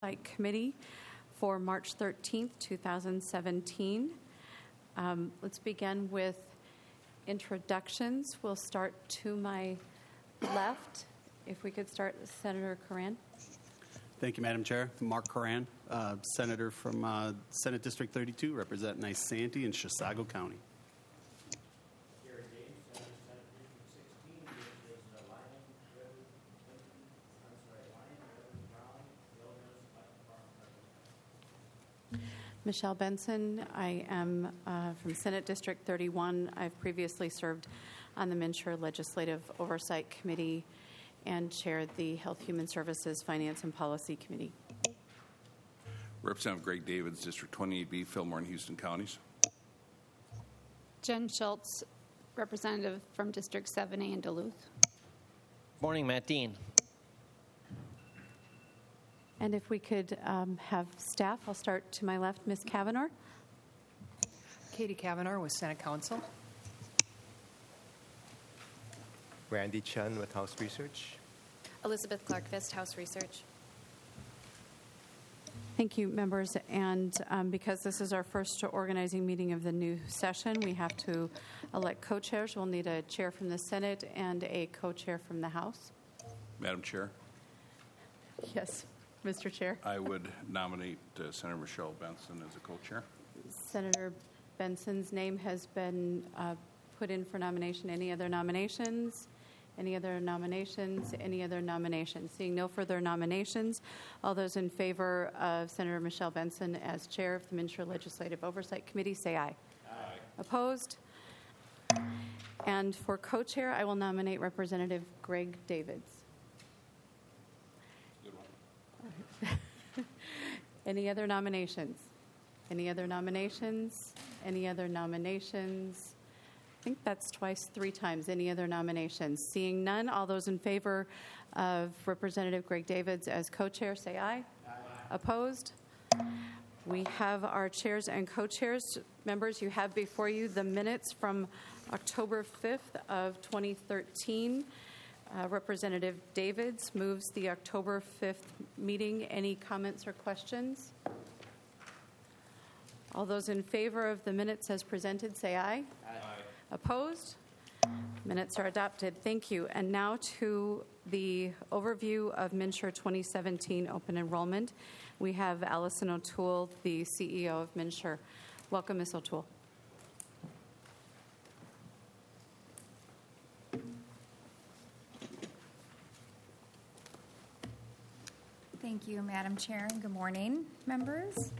Oversight Committee for March 13th, 2017. Let's begin with introductions. We'll start to my left. If we could start with Senator Curran. Thank you, Madam Chair. Mark Curran, Senator from Senate District 32, representing Isanti and Chisago County. Michelle Benson. I am from Senate District 31. I've previously served on the MNsure Legislative Oversight Committee and chaired the Health, Human Services, Finance, and Policy Committee. Representative Greg Davids, District 28B, Fillmore and Houston Counties. Jen Schultz, Representative from District 7A in Duluth. Morning, Matt Dean. And if we could have staff, I'll start to my left, Ms. Kavanaugh. Katie Kavanaugh with Senate Council. Randy Chun with House Research. Elizabeth Clark-Vist, House Research. Thank you, members. And because this is our first organizing meeting of the new session, we have to elect co-chairs. We'll need a chair from the Senate and a co-chair from the House. Madam Chair. Yes, Mr. Chair. I would nominate Senator Michelle Benson as a co-chair. Senator Benson's name has been put in for nomination. Any other nominations? Any other nominations? Any other nominations? Seeing no further nominations, all those in favor of Senator Michelle Benson as chair of the MNsure Legislative Oversight Committee, say aye. Aye. Opposed? And for co-chair, I will nominate Representative Greg Davids. Good one. Any other nominations? Any other nominations? Any other nominations? I think that's twice, three times. Any other nominations? Seeing none, all those in favor of Representative Greg Davids as co-chair, say aye. Aye. Opposed? We have our chairs and co-chairs. Members, you have before you the minutes from October 5th of 2013. Representative Davids moves the October 5th meeting. Any comments or questions? All those in favor of the minutes as presented, say aye. Aye. Opposed? Minutes are adopted. Thank you. And now to the overview of MNsure 2017 open enrollment. We have Allison O'Toole, the CEO of MNsure. Welcome, Ms. O'Toole. Thank you, Madam Chair, and good morning, members.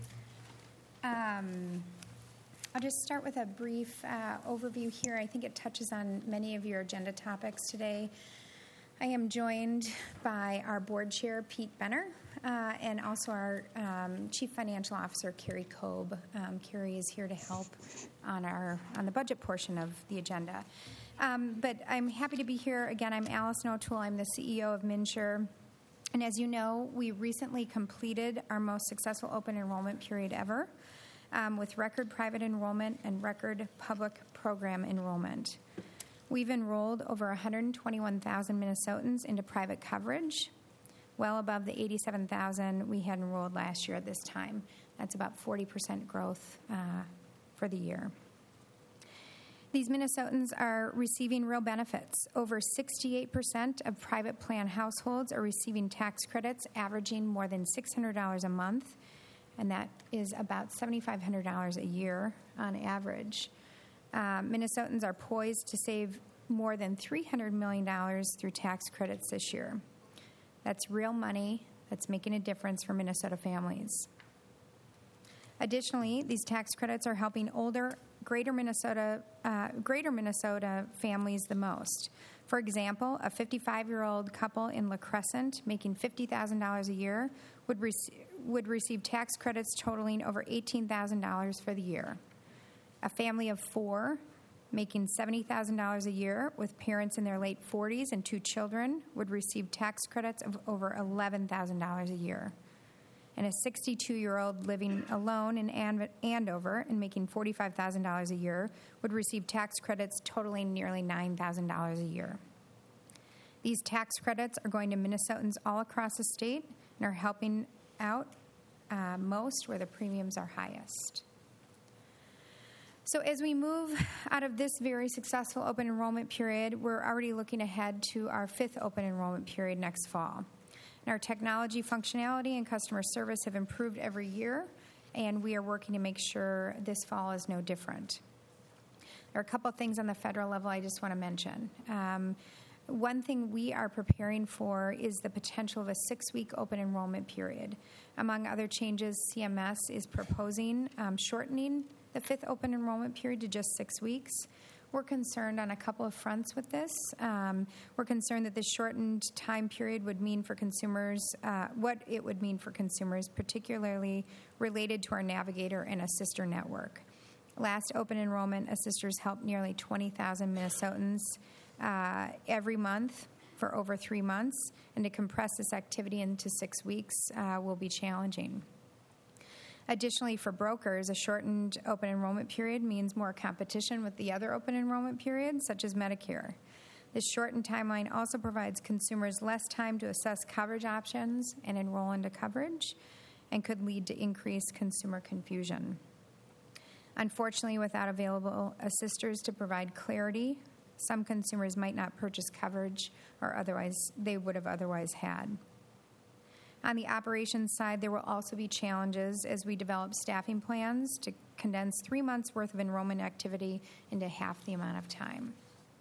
I'll just start with a brief overview here. I think it touches on many of your agenda topics today. I am joined by our board chair, Pete Benner, and also our Chief Financial Officer, Carrie Kobe. Carrie is here to help on the budget portion of the agenda. But I'm happy to be here. Again, I'm Allison O'Toole. I'm the CEO of MNsure. And as you know, we recently completed our most successful open enrollment period ever with record private enrollment and record public program enrollment. We've enrolled over 121,000 Minnesotans into private coverage, well above the 87,000 we had enrolled last year at this time. That's about 40% growth for the year. These Minnesotans are receiving real benefits. Over 68% of private plan households are receiving tax credits averaging more than $600 a month, and that is about $7,500 a year on average. Minnesotans are poised to save more than $300 million through tax credits this year. That's real money that's making a difference for Minnesota families. Additionally, these tax credits are helping older Greater Minnesota families the most. For example, a 55-year-old couple in La Crescent making $50,000 a year would receive tax credits totaling over $18,000 for the year. A family of four making $70,000 a year with parents in their late 40s and two children would receive tax credits of over $11,000 a year. And a 62-year-old living alone in Andover and making $45,000 a year would receive tax credits totaling nearly $9,000 a year. These tax credits are going to Minnesotans all across the state and are helping out most where the premiums are highest. So as we move out of this very successful open enrollment period, we're already looking ahead to our 5th open enrollment period next fall. And our technology functionality and customer service have improved every year, and we are working to make sure this fall is no different. There are a couple of things on the federal level I just want to mention. One thing we are preparing for is the potential of a 6-week open enrollment period. Among other changes, CMS is proposing shortening the 5th open enrollment period to just 6 weeks. We're concerned on a couple of fronts with this. We're concerned that the shortened time period would mean for consumers, what it would mean for consumers, particularly related to our Navigator and Assister network. Last open enrollment, Assisters helped nearly 20,000 Minnesotans every month for over 3 months, and to compress this activity into 6 weeks will be challenging. Additionally, for brokers, a shortened open enrollment period means more competition with the other open enrollment periods, such as Medicare. This shortened timeline also provides consumers less time to assess coverage options and enroll into coverage, and could lead to increased consumer confusion. Unfortunately, without available assisters to provide clarity, some consumers might not purchase coverage or they would have otherwise had. On the operations side, there will also be challenges as we develop staffing plans to condense 3 months' worth of enrollment activity into half the amount of time.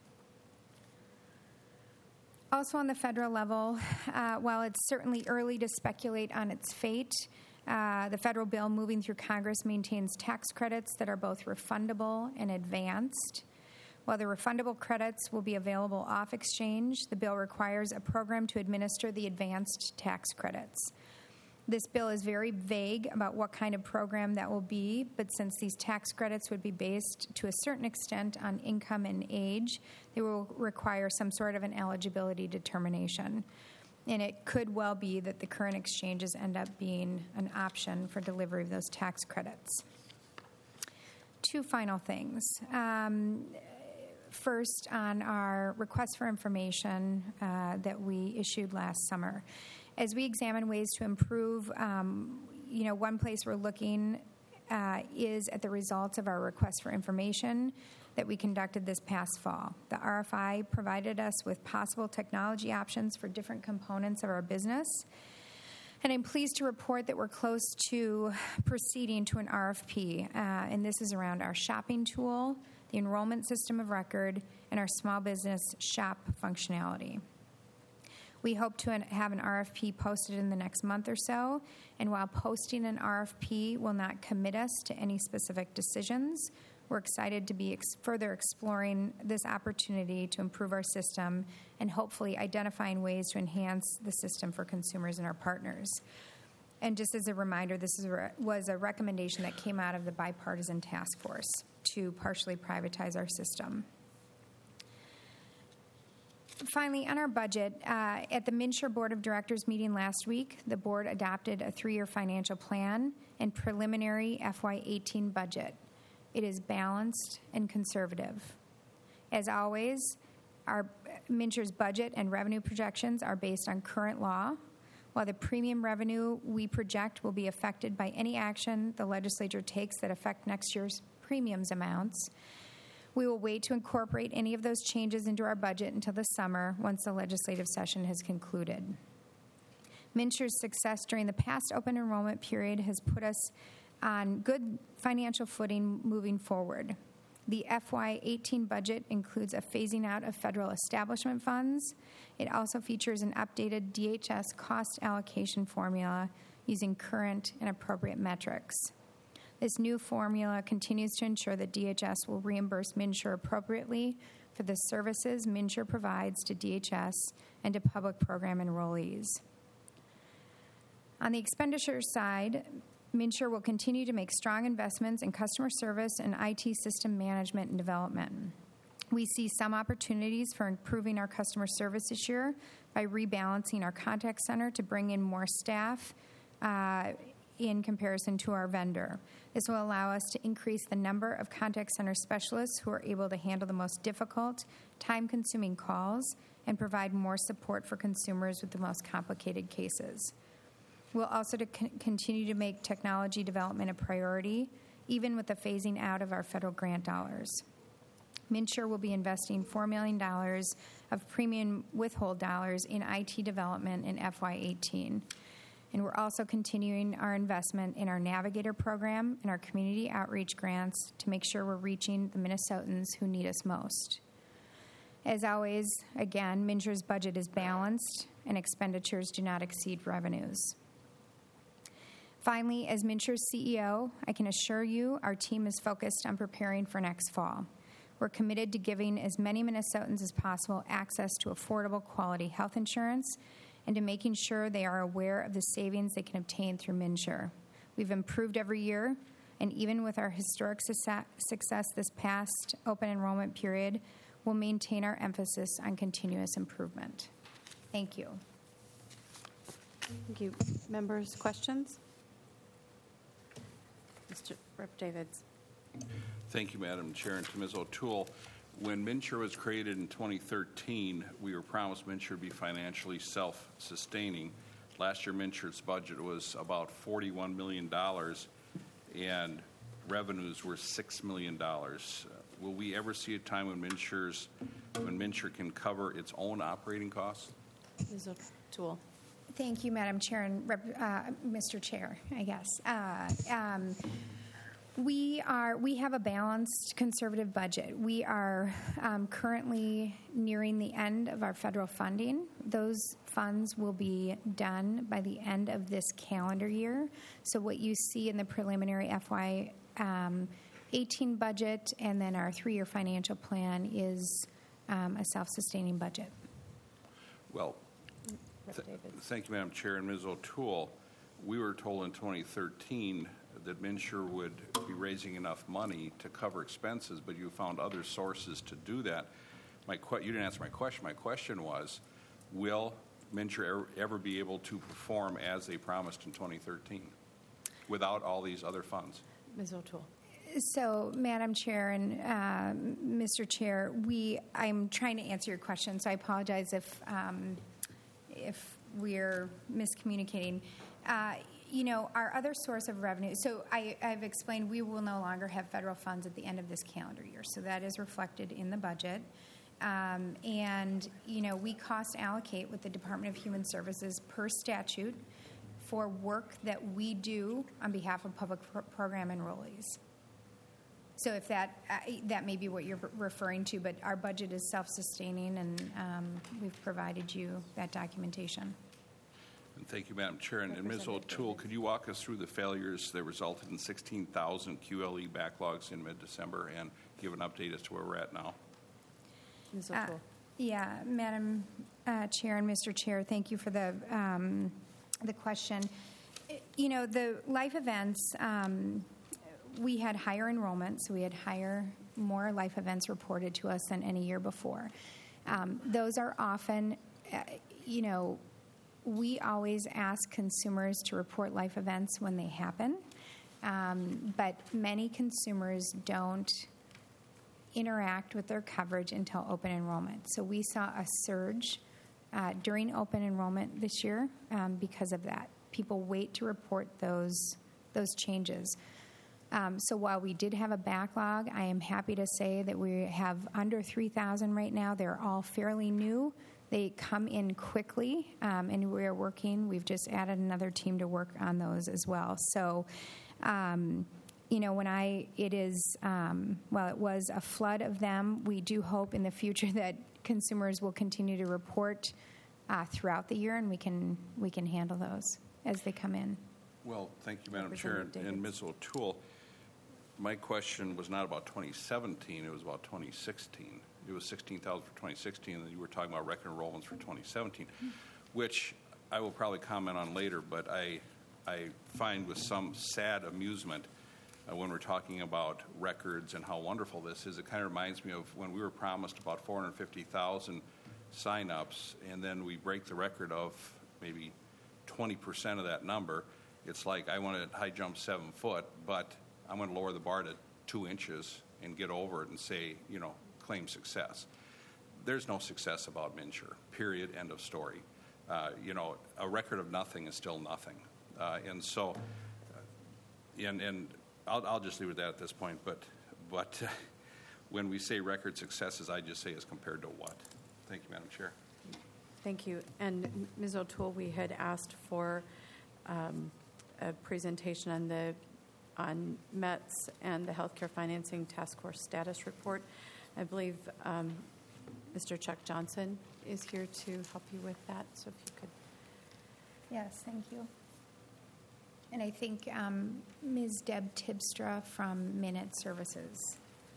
Also on the federal level, while it's certainly early to speculate on its fate, the federal bill moving through Congress maintains tax credits that are both refundable and advanced. While the refundable credits will be available off exchange, the bill requires a program to administer the advanced tax credits. This bill is very vague about what kind of program that will be, but since these tax credits would be based to a certain extent on income and age, they will require some sort of an eligibility determination. And it could well be that the current exchanges end up being an option for delivery of those tax credits. 2 final things. First, on our request for information that we issued last summer. As we examine ways to improve, one place we're looking is at the results of our request for information that we conducted this past fall. The RFI provided us with possible technology options for different components of our business. And I'm pleased to report that we're close to proceeding to an RFP, and this is around our shopping tool, the enrollment system of record, and our small business shop functionality. We hope to have an RFP posted in the next month or so, and while posting an RFP will not commit us to any specific decisions, we're excited to be further exploring this opportunity to improve our system and hopefully identifying ways to enhance the system for consumers and our partners. And just as a reminder, this was a recommendation that came out of the bipartisan task force to partially privatize our system. Finally, on our budget, at the MNsure Board of Directors meeting last week, the board adopted a 3-year financial plan and preliminary FY18 budget. It is balanced and conservative. As always, our MNsure's budget and revenue projections are based on current law, while the premium revenue we project will be affected by any action the legislature takes that affect next year's premiums amounts. We will wait to incorporate any of those changes into our budget until the summer once the legislative session has concluded. MNsure's success during the past open enrollment period has put us on good financial footing moving forward. The FY18 budget includes a phasing out of federal establishment funds. It also features an updated DHS cost allocation formula using current and appropriate metrics. This new formula continues to ensure that DHS will reimburse MNsure appropriately for the services MNsure provides to DHS and to public program enrollees. On the expenditure side, MNsure will continue to make strong investments in customer service and IT system management and development. We see some opportunities for improving our customer service this year by rebalancing our contact center to bring in more staff in comparison to our vendor. This will allow us to increase the number of contact center specialists who are able to handle the most difficult, time-consuming calls and provide more support for consumers with the most complicated cases. We'll also continue to make technology development a priority, even with the phasing out of our federal grant dollars. MNsure will be investing $4 million of premium withhold dollars in IT development in FY18. And we're also continuing our investment in our Navigator program and our community outreach grants to make sure we're reaching the Minnesotans who need us most. As always, again, MNsure's budget is balanced and expenditures do not exceed revenues. Finally, as MNsure's CEO, I can assure you our team is focused on preparing for next fall. We're committed to giving as many Minnesotans as possible access to affordable, quality health insurance and to making sure they are aware of the savings they can obtain through MNsure. We've improved every year, and even with our historic success this past open enrollment period, we'll maintain our emphasis on continuous improvement. Thank you. Thank you. Members, questions? Mr. Rep. Davids. Thank you, Madam Chair. And to Ms. O'Toole, when MNsure was created in 2013, we were promised MNsure would be financially self-sustaining. Last year, MNsure's budget was about $41 million, and revenues were $6 million. Will we ever see a time when MNsure can cover its own operating costs? Ms. O'Toole. Thank you, Madam Chair and Mr. Chair, I guess. We have a balanced conservative budget. We are currently nearing the end of our federal funding. Those funds will be done by the end of this calendar year. So what you see in the preliminary FY18 budget and then our 3-year financial plan is a self-sustaining budget. Well, thank you, Madam Chair. And Ms. O'Toole, we were told in 2013 that MNsure would be raising enough money to cover expenses, but you found other sources to do that. You didn't answer my question. My question was, will MNsure ever be able to perform as they promised in 2013 without all these other funds? Ms. O'Toole. So, Madam Chair and Mr. Chair, I'm trying to answer your question, so I apologize if we're miscommunicating. Our other source of revenue, so I've explained we will no longer have federal funds at the end of this calendar year, so that is reflected in the budget. We cost allocate with the Department of Human Services per statute for work that we do on behalf of public program enrollees. So if that may be what you're referring to, but our budget is self-sustaining, and we've provided you that documentation. And thank you, Madam Chair. And Ms. O'Toole, could you walk us through the failures that resulted in 16,000 QLE backlogs in mid-December and give an update as to where we're at now? Ms. O'Toole. Madam Chair and Mr. Chair, thank you for the question. The life events, we had higher enrollment, so we had more life events reported to us than any year before. Those are often, we always ask consumers to report life events when they happen, but many consumers don't interact with their coverage until open enrollment. So we saw a surge during open enrollment this year because of that. People wait to report those changes. So while we did have a backlog, I am happy to say that we have under 3,000 right now. They're all fairly new. They come in quickly, and we are working. We've just added another team to work on those as well. So, it was a flood of them. We do hope in the future that consumers will continue to report throughout the year, and we can handle those as they come in. Well, thank you, Madam Chair. And Ms. O'Toole, my question was not about 2017, it was about 2016. It was 16,000 for 2016, and you were talking about record enrollments for 2017, which I will probably comment on later, but I find with some sad amusement when we're talking about records and how wonderful this is. It kind of reminds me of when we were promised about 450,000 sign-ups, and then we break the record of maybe 20% of that number. It's like I want to high jump 7 foot, but I'm going to lower the bar to 2 inches and get over it and say, claim success. There's no success about MNsure, period, end of story. A record of nothing is still nothing. And so, and I'll just leave it at this point, but when we say record successes, I just say as compared to what? Thank you, Madam Chair. Thank you. And Ms. O'Toole, we had asked for a presentation on METS and the Healthcare Financing Task Force status report. I believe Mr. Chuck Johnson is here to help you with that. So if you could. Yes, thank you. And I think Ms. Deb Tibstra from Minute Services.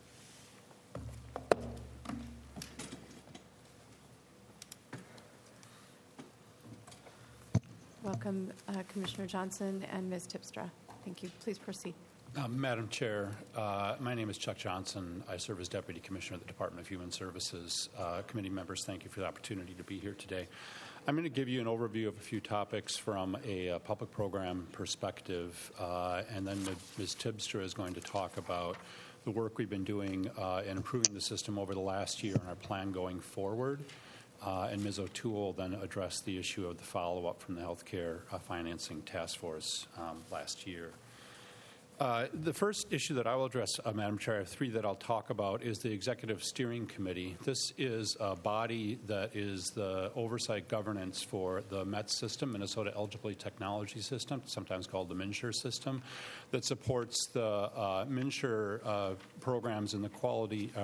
Welcome, Commissioner Johnson and Ms. Tibstra. Thank you. Please proceed. Madam Chair, my name is Chuck Johnson. I serve as Deputy Commissioner of the Department of Human Services. Committee members, thank you for the opportunity to be here today. I'm going to give you an overview of a few topics from a public program perspective, and then Ms. Tibstra is going to talk about the work we've been doing in improving the system over the last year and our plan going forward. And Ms. O'Toole then address the issue of the follow-up from the Healthcare Financing Task Force last year. The first issue that I will address, Madam Chair, I have three that I'll talk about, is the Executive Steering Committee. This is a body that is the oversight governance for the METS system, Minnesota Eligibility Technology System, sometimes called the MNsure system, that supports the MNsure programs and the quality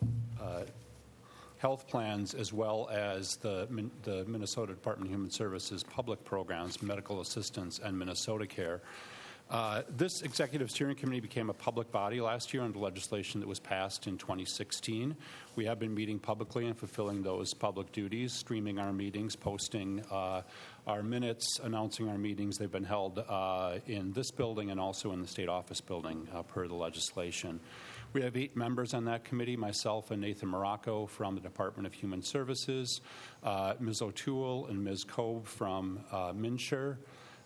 health plans, as well as the Minnesota Department of Human Services public programs, medical assistance, and Minnesota Care. This Executive Steering Committee became a public body last year under legislation that was passed in 2016. We have been meeting publicly and fulfilling those public duties, streaming our meetings, posting our minutes, announcing our meetings. They've been held in this building and also in the state office building per the legislation. We have 8 members on that committee, myself and Nathan Morocco from the Department of Human Services, Ms. O'Toole and Ms. Cobe from MNsure,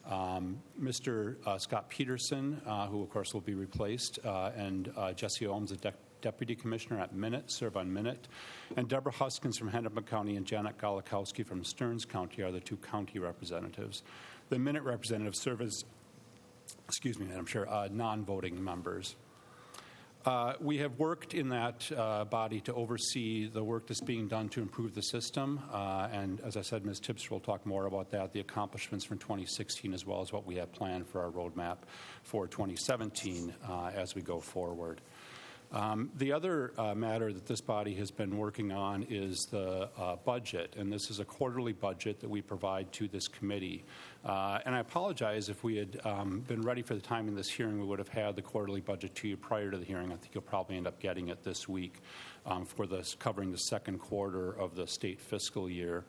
Mr. Scott Peterson, who of course will be replaced, and Jesse Ohms, the Deputy Commissioner at Minute, serve on Minute, and Deborah Huskins from Hennepin County and Janet Galikowski from Stearns County are the 2 county representatives. The Minute representatives serve as, Madam Chair, non-voting members. We have worked in that body to oversee the work that's being done to improve the system. And as I said, Ms. Tibstra will talk more about that, the accomplishments from 2016, as well as what we have planned for our roadmap for 2017 as we go forward. The other matter that this body has been working on is the budget, and this is a quarterly budget that we provide to this committee. And I apologize if we had been ready for the time in this hearing, we would have had the quarterly budget to you prior to the hearing. I think you'll probably end up getting it this week for covering the second quarter of the state fiscal year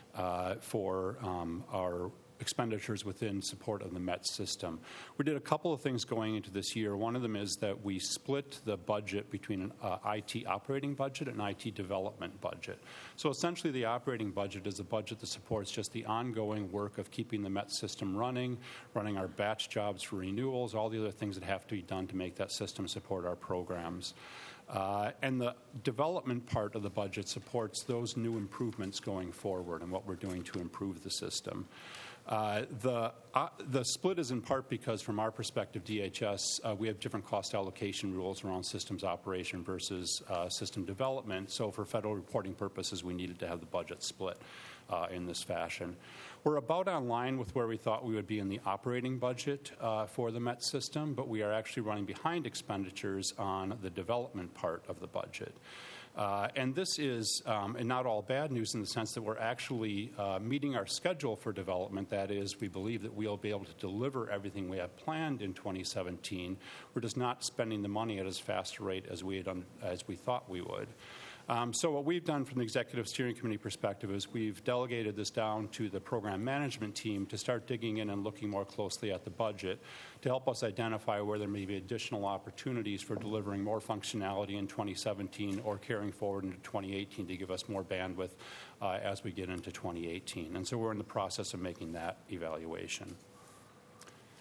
for our expenditures within support of the METS system. We did a couple of things going into this year. One of them is that we split the budget between an IT operating budget and IT development budget. So essentially the operating budget is a budget that supports just the ongoing work of keeping the METS system running our batch jobs for renewals, all the other things that have to be done to make that system support our programs. And the development part of the budget supports those new improvements going forward and what we're doing to improve the system. The split is in part because, from our perspective, DHS, we have different cost allocation rules around systems operation versus system development. So for federal reporting purposes, we needed to have the budget split in this fashion. We're about on line with where we thought we would be in the operating budget for the MET system, but we are actually running behind expenditures on the development part of the budget. And this is and not all bad news in the sense that we're actually meeting our schedule for development. That is, we believe that we'll be able to deliver everything we have planned in 2017. We're just not spending the money at as fast a rate as we thought we would. So what we've done from the Executive Steering Committee perspective is we've delegated this down to the program management team to start digging in and looking more closely at the budget to help us identify where there may be additional opportunities for delivering more functionality in 2017 or carrying forward into 2018 to give us more bandwidth as we get into 2018. And so we're in the process of making that evaluation.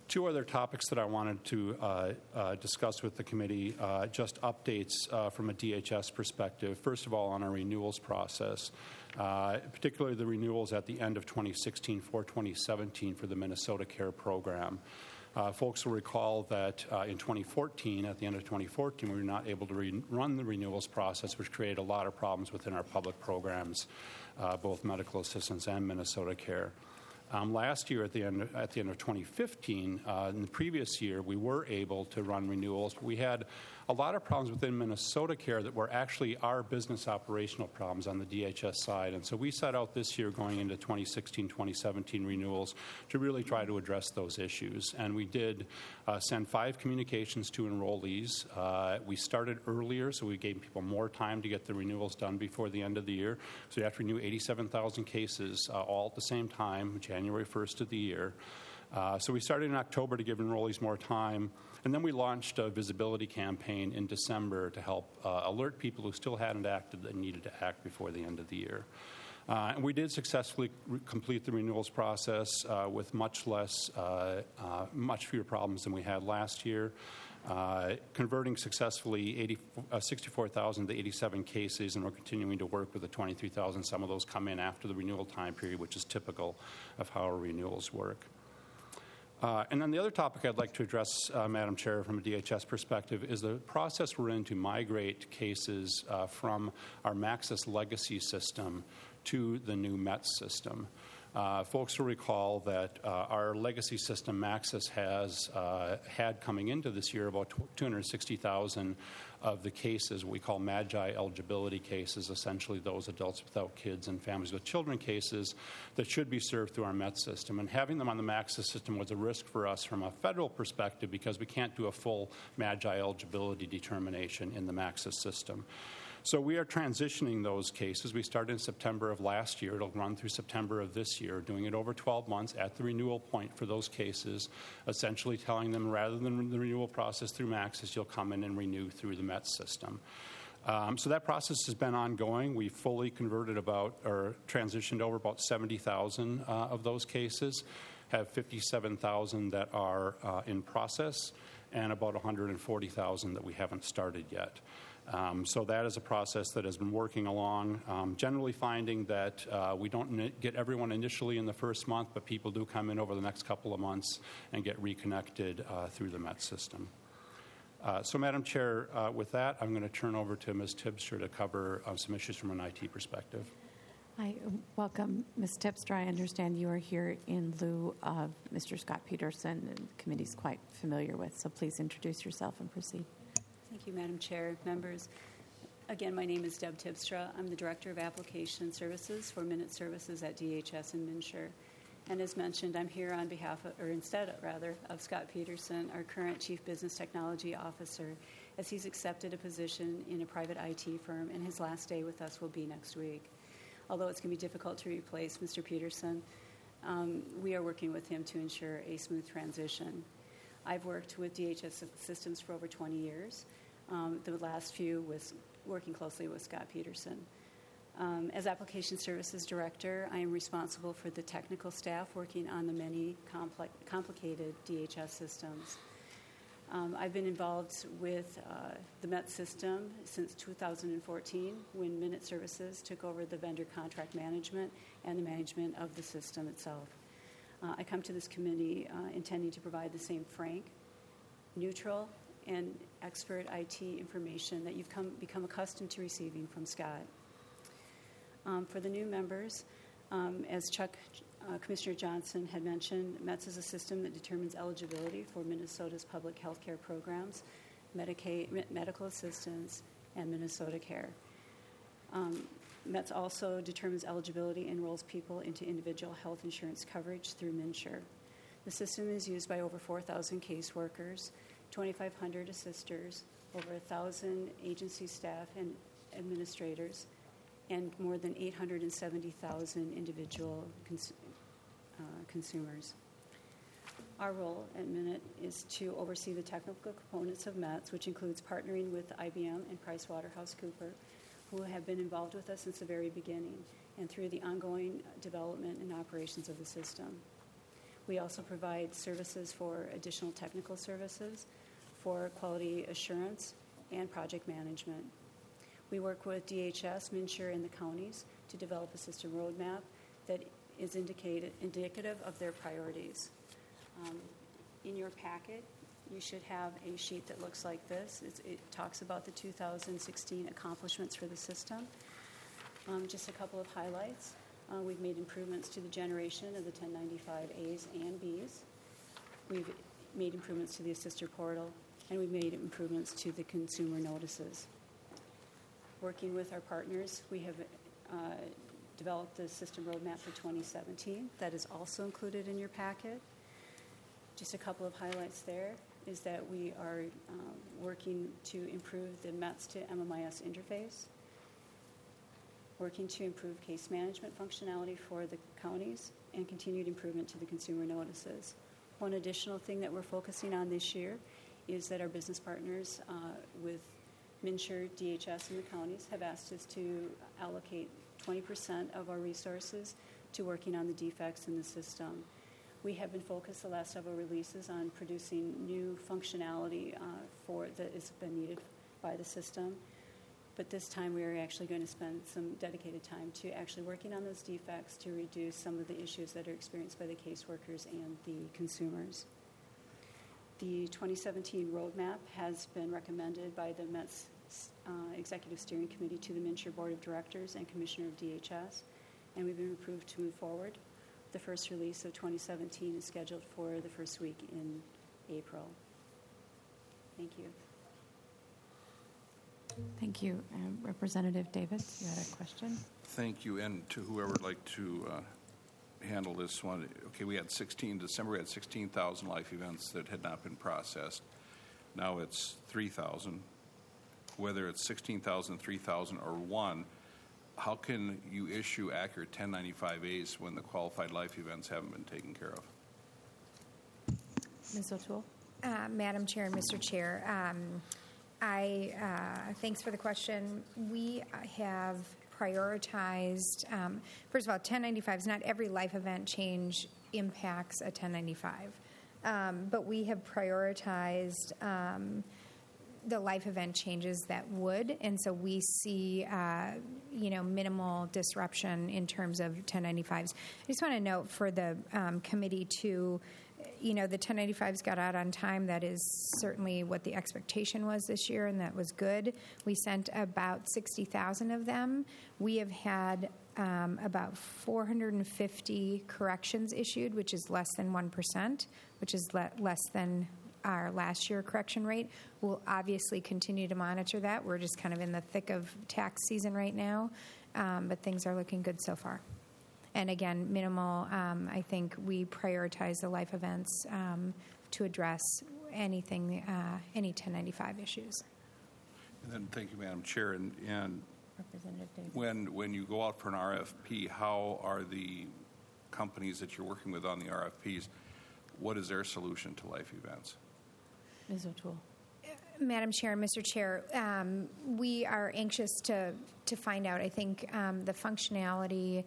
Two other topics that I wanted to discuss with the committee, just updates from a DHS perspective. First of all, on our renewals process, particularly the renewals at the end of 2016 for 2017 for the Minnesota Care program. Folks will recall that in 2014, at the end of 2014, we were not able to run the renewals process, which created a lot of problems within our public programs, both medical assistance and Minnesota Care. Last year, at the end of 2015, in the previous year, we were able to run renewals, but we had a lot of problems within Minnesota Care that were actually our business operational problems on the DHS side. And so we set out this year, going into 2016-2017 renewals, to really try to address those issues. And we did send 5 communications to enrollees. We started earlier, so we gave people more time to get the renewals done before the end of the year. So we have to renew 87,000 cases all at the same time, January 1st of the year. So we started in October to give enrollees more time, and then we launched a visibility campaign in December to help alert people who still hadn't acted that needed to act before the end of the year. And we did successfully complete the renewals process with much fewer problems than we had last year. Converting successfully 64,000 to 87 cases, and we're continuing to work with the 23,000. Some of those come in after the renewal time period, which is typical of how our renewals work. And then the other topic I'd like to address, Madam Chair, from a DHS perspective, is the process we're in to migrate cases from our Maxis legacy system to the new METS system. Folks will recall that our legacy system, Maxis, has had coming into this year about 260,000 of the cases we call MAGI eligibility cases, essentially those adults without kids and families with children cases that should be served through our METS system. And having them on the Maxis system was a risk for us from a federal perspective because we can't do a full MAGI eligibility determination in the Maxis system. So we are transitioning those cases. We started in September of last year. It'll run through September of this year, doing it over 12 months at the renewal point for those cases, essentially telling them rather than the renewal process through Maxis, you'll come in and renew through the METS system. So that process has been ongoing. We fully converted transitioned over about 70,000 of those cases, have 57,000 that are in process, and about 140,000 that we haven't started yet. So that is a process that has been working along, generally finding that we don't get everyone initially in the first month, but people do come in over the next couple of months and get reconnected through the METS system. So, Madam Chair, with that, I'm going to turn over to Ms. Tibstra to cover some issues from an IT perspective. Hi, welcome, Ms. Tibstra. I understand you are here in lieu of Mr. Scott Peterson, and the committee is quite familiar with, so please introduce yourself and proceed. Thank you, Madam Chair, members. Again, my name is Deb Tibstra. I'm the Director of Application Services for Minute Services at DHS in MNsure. And as mentioned, I'm here on behalf of, or instead, rather, of Scott Peterson, our current Chief Business Technology Officer, as he's accepted a position in a private IT firm, and his last day with us will be next week. Although it's going to be difficult to replace Mr. Peterson, we are working with him to ensure a smooth transition. I've worked with DHS systems for over 20 years. The last few was working closely with Scott Peterson. As Application Services Director, I am responsible for the technical staff working on the many complicated DHS systems. I've been involved with the METS system since 2014 when Minute Services took over the vendor contract management and the management of the system itself. I come to this committee intending to provide the same frank, neutral, and expert IT information that you've become accustomed to receiving from Scott. For the new members, as Commissioner Johnson had mentioned, METS is a system that determines eligibility for Minnesota's public health care programs, Medicaid, medical assistance, and Minnesota Care. METS also determines eligibility and enrolls people into individual health insurance coverage through MNsure. The system is used by over 4,000 caseworkers, 2,500 assisters, over 1,000 agency staff and administrators, and more than 870,000 individual consumers. Our role at Minute is to oversee the technical components of METS, which includes partnering with IBM and PricewaterhouseCoopers, who have been involved with us since the very beginning and through the ongoing development and operations of the system. We also provide services for additional technical services, for quality assurance, and project management. We work with DHS, MNsure, and the counties to develop a system roadmap that is indicative of their priorities. In your packet, you should have a sheet that looks like this. It talks about the 2016 accomplishments for the system. Just a couple of highlights. We've made improvements to the generation of the 1095 A's and B's. We've made improvements to the Assister portal, and we've made improvements to the consumer notices. Working with our partners, we have developed the system roadmap for 2017. That is also included in your packet. Just a couple of highlights there is that we are working to improve the METS to MMIS interface, working to improve case management functionality for the counties, and continued improvement to the consumer notices. One additional thing that we're focusing on this year is that our business partners with MNsure, DHS, and the counties have asked us to allocate 20% of our resources to working on the defects in the system. We have been focused the last several releases on producing new functionality that has been needed by the system. But this time we are actually going to spend some dedicated time to actually working on those defects to reduce some of the issues that are experienced by the caseworkers and the consumers. The 2017 roadmap has been recommended by the METS Executive Steering Committee to the MNsure Board of Directors and Commissioner of DHS, and we've been approved to move forward. The first release of 2017 is scheduled for the first week in April. Thank you. Thank you. Representative Davis, you had a question? Thank you, and to whoever would like to handle this one. Okay, we had December, we had 16,000 life events that had not been processed. Now it's 3,000. Whether it's 16,000, 3,000, or 1, how can you issue accurate 1095As when the qualified life events haven't been taken care of? Ms. O'Toole? Madam Chair and Mr. Chair, thanks for the question. We have prioritized, first of all, 1095s, not every life event change impacts a 1095, but we have prioritized the life event changes that would, and so we see, minimal disruption in terms of 1095s. I just want to note for the committee too, the 1095s got out on time. That is certainly what the expectation was this year, and that was good. We sent about 60,000 of them. We have had about 450 corrections issued, which is less than 1%, which is less than our last year correction rate. We'll obviously continue to monitor that. We're just kind of in the thick of tax season right now, but things are looking good so far. And again, minimal, I think we prioritize the life events to address anything, any 1095 issues. And then, thank you, Madam Chair. And Representative Davis. when you go out for an RFP, how are the companies that you're working with on the RFPs, what is their solution to life events? Ms. O'Toole? Madam Chair and Mr. Chair, we are anxious to find out. I think the functionality,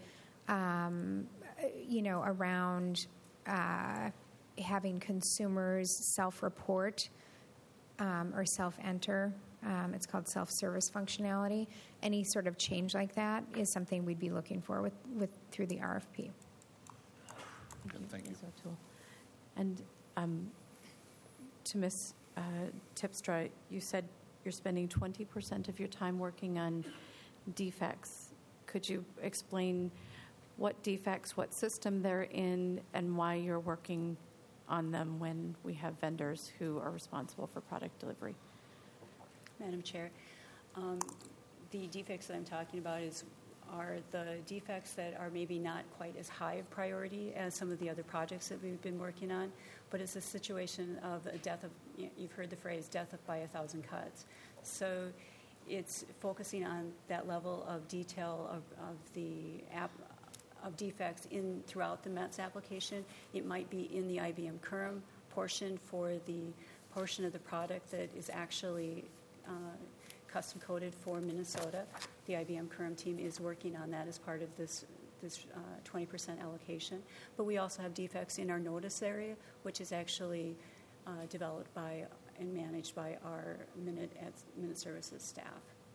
around having consumers self-report or self-enter, it's called self-service functionality. Any sort of change like that is something we'd be looking for through the RFP. Thank you. Ms. O'Toole. And to Ms. Tipstra, you said you're spending 20% of your time working on defects. Could you explain what defects, what system they're in, and why you're working on them when we have vendors who are responsible for product delivery? Madam Chair, the defects that I'm talking about are the defects that are maybe not quite as high of priority as some of the other projects that we've been working on, but it's a situation of a death of, you've heard the phrase, death by 1,000 cuts. So it's focusing on that level of detail of defects throughout the METS application. It might be in the IBM Currem portion for the portion of the product that is actually custom coded for Minnesota. The IBM Currem team is working on that as part of this this 20% allocation. But we also have defects in our notice area, which is actually developed by and managed by our Minute Services staff.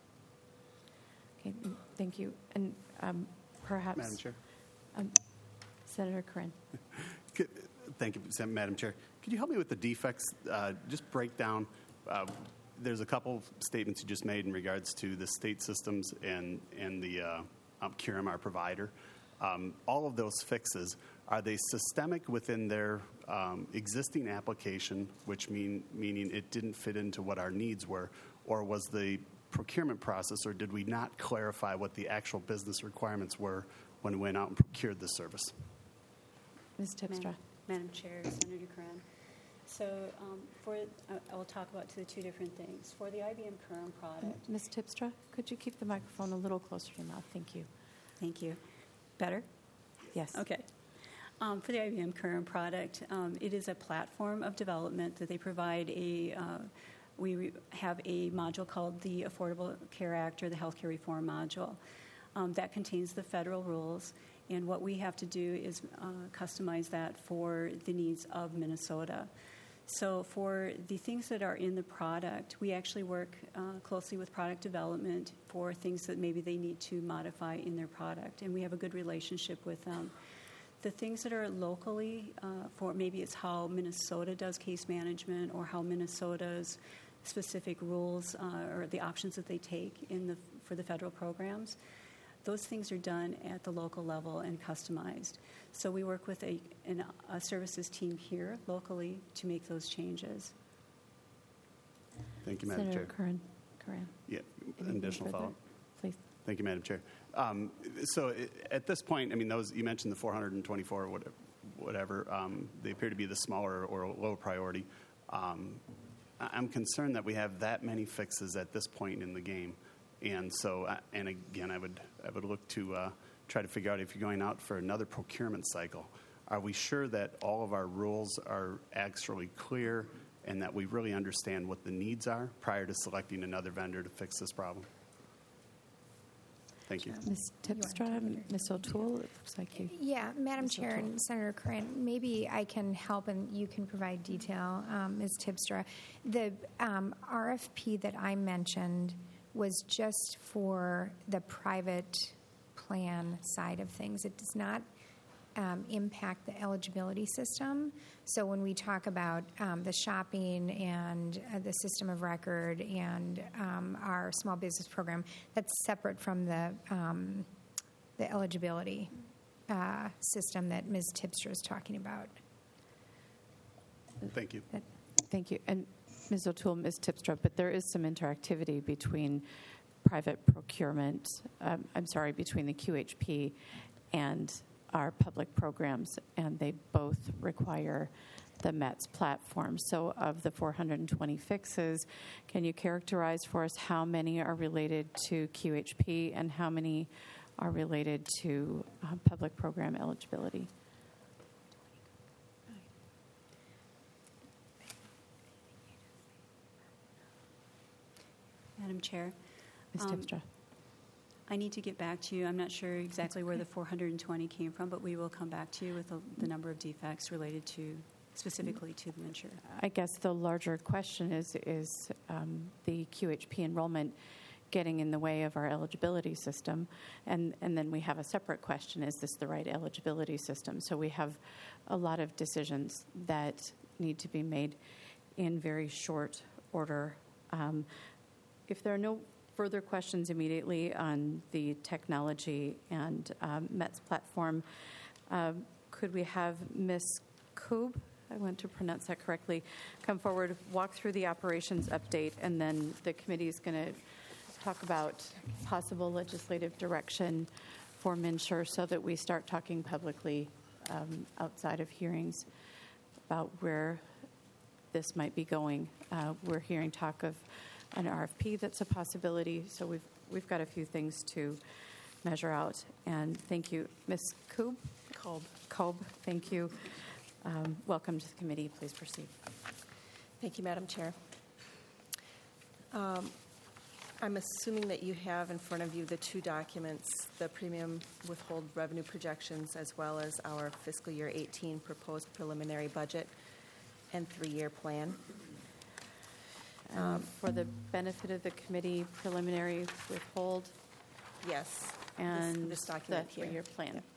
Okay, thank you. And perhaps... Madam Chair. Senator Corinne. Thank you, Madam Chair. Could you help me with the defects? Just break down. There's a couple statements you just made in regards to the state systems and the Curium, our provider. All of those fixes, are they systemic within their existing application, which meaning it didn't fit into what our needs were, or was the procurement process, or did we not clarify what the actual business requirements were when we went out and procured the service? Ms. Tipstra. Madam Chair, Senator Coran. So I will talk about the two different things. For the IBM Curium product. Ms. Tipstra, could you keep the microphone a little closer to your mouth? Thank you. Thank you. Better? Yes. Okay. For the IBM Curium product, it is a platform of development that they provide we have a module called the Affordable Care Act, or the Healthcare Reform Module, that contains the federal rules. And what we have to do is customize that for the needs of Minnesota. So for the things that are in the product, we actually work closely with product development for things that maybe they need to modify in their product. And we have a good relationship with them. The things that are locally, for maybe it's how Minnesota does case management, or how Minnesota's specific rules or the options that they take for the federal programs. Those things are done at the local level and customized. So we work with a services team here locally to make those changes. Thank you, Madam Senator Chair. Corinne. Yeah, an additional follow-up. Please. Thank you, Madam Chair. So at this point, I mean, you mentioned the 424 or whatever. They appear to be the smaller or low priority. I'm concerned that we have that many fixes at this point in the game. And so, and again, I would look to try to figure out, if you're going out for another procurement cycle, are we sure that all of our rules are actually clear and that we really understand what the needs are prior to selecting another vendor to fix this problem? Thank you. Ms. Tipstra, Ms. O'Toole, it looks like you. Yeah, Madam Ms. Chair O'Toole. and Senator Corinne, maybe I can help and you can provide detail, Ms. Tipstra. The RFP that I mentioned was just for the private plan side of things. It does not impact the eligibility system. So when we talk about the shopping and the system of record and our small business program, that's separate from the eligibility system that Ms. Tipstra is talking about. Thank you. Thank you. And Ms. O'Toole, Ms. Tipstra, but there is some interactivity between private procurement, between the QHP and our public programs, and they both require the METS platform. So of the 420 fixes, can you characterize for us how many are related to QHP and how many are related to public program eligibility? Madam Chair. Ms. Tipstra. I need to get back to you. I'm not sure exactly where the 420 came from, but we will come back to you with the number of defects related to specifically to the MNsure. I guess the larger question is the QHP enrollment getting in the way of our eligibility system? And then we have a separate question, is this the right eligibility system? So we have a lot of decisions that need to be made in very short order. If there are no further questions immediately on the technology and METS platform, could we have Ms. Koob, I want to pronounce that correctly, come forward, walk through the operations update, and then the committee is going to talk about possible legislative direction for MNsure so that we start talking publicly outside of hearings about where this might be going. We're hearing talk of an RFP that's a possibility, so we've got a few things to measure out. And thank you, Ms. Koob. Kolb, thank you. Welcome to the committee. Please proceed. Thank you, Madam Chair. I'm assuming that you have in front of you the two documents, the premium withhold revenue projections, as well as our fiscal year 18 proposed preliminary budget and 3-year plan. For the benefit of the committee, preliminary withhold Yes. and this document the here. 3-year plan. Yep.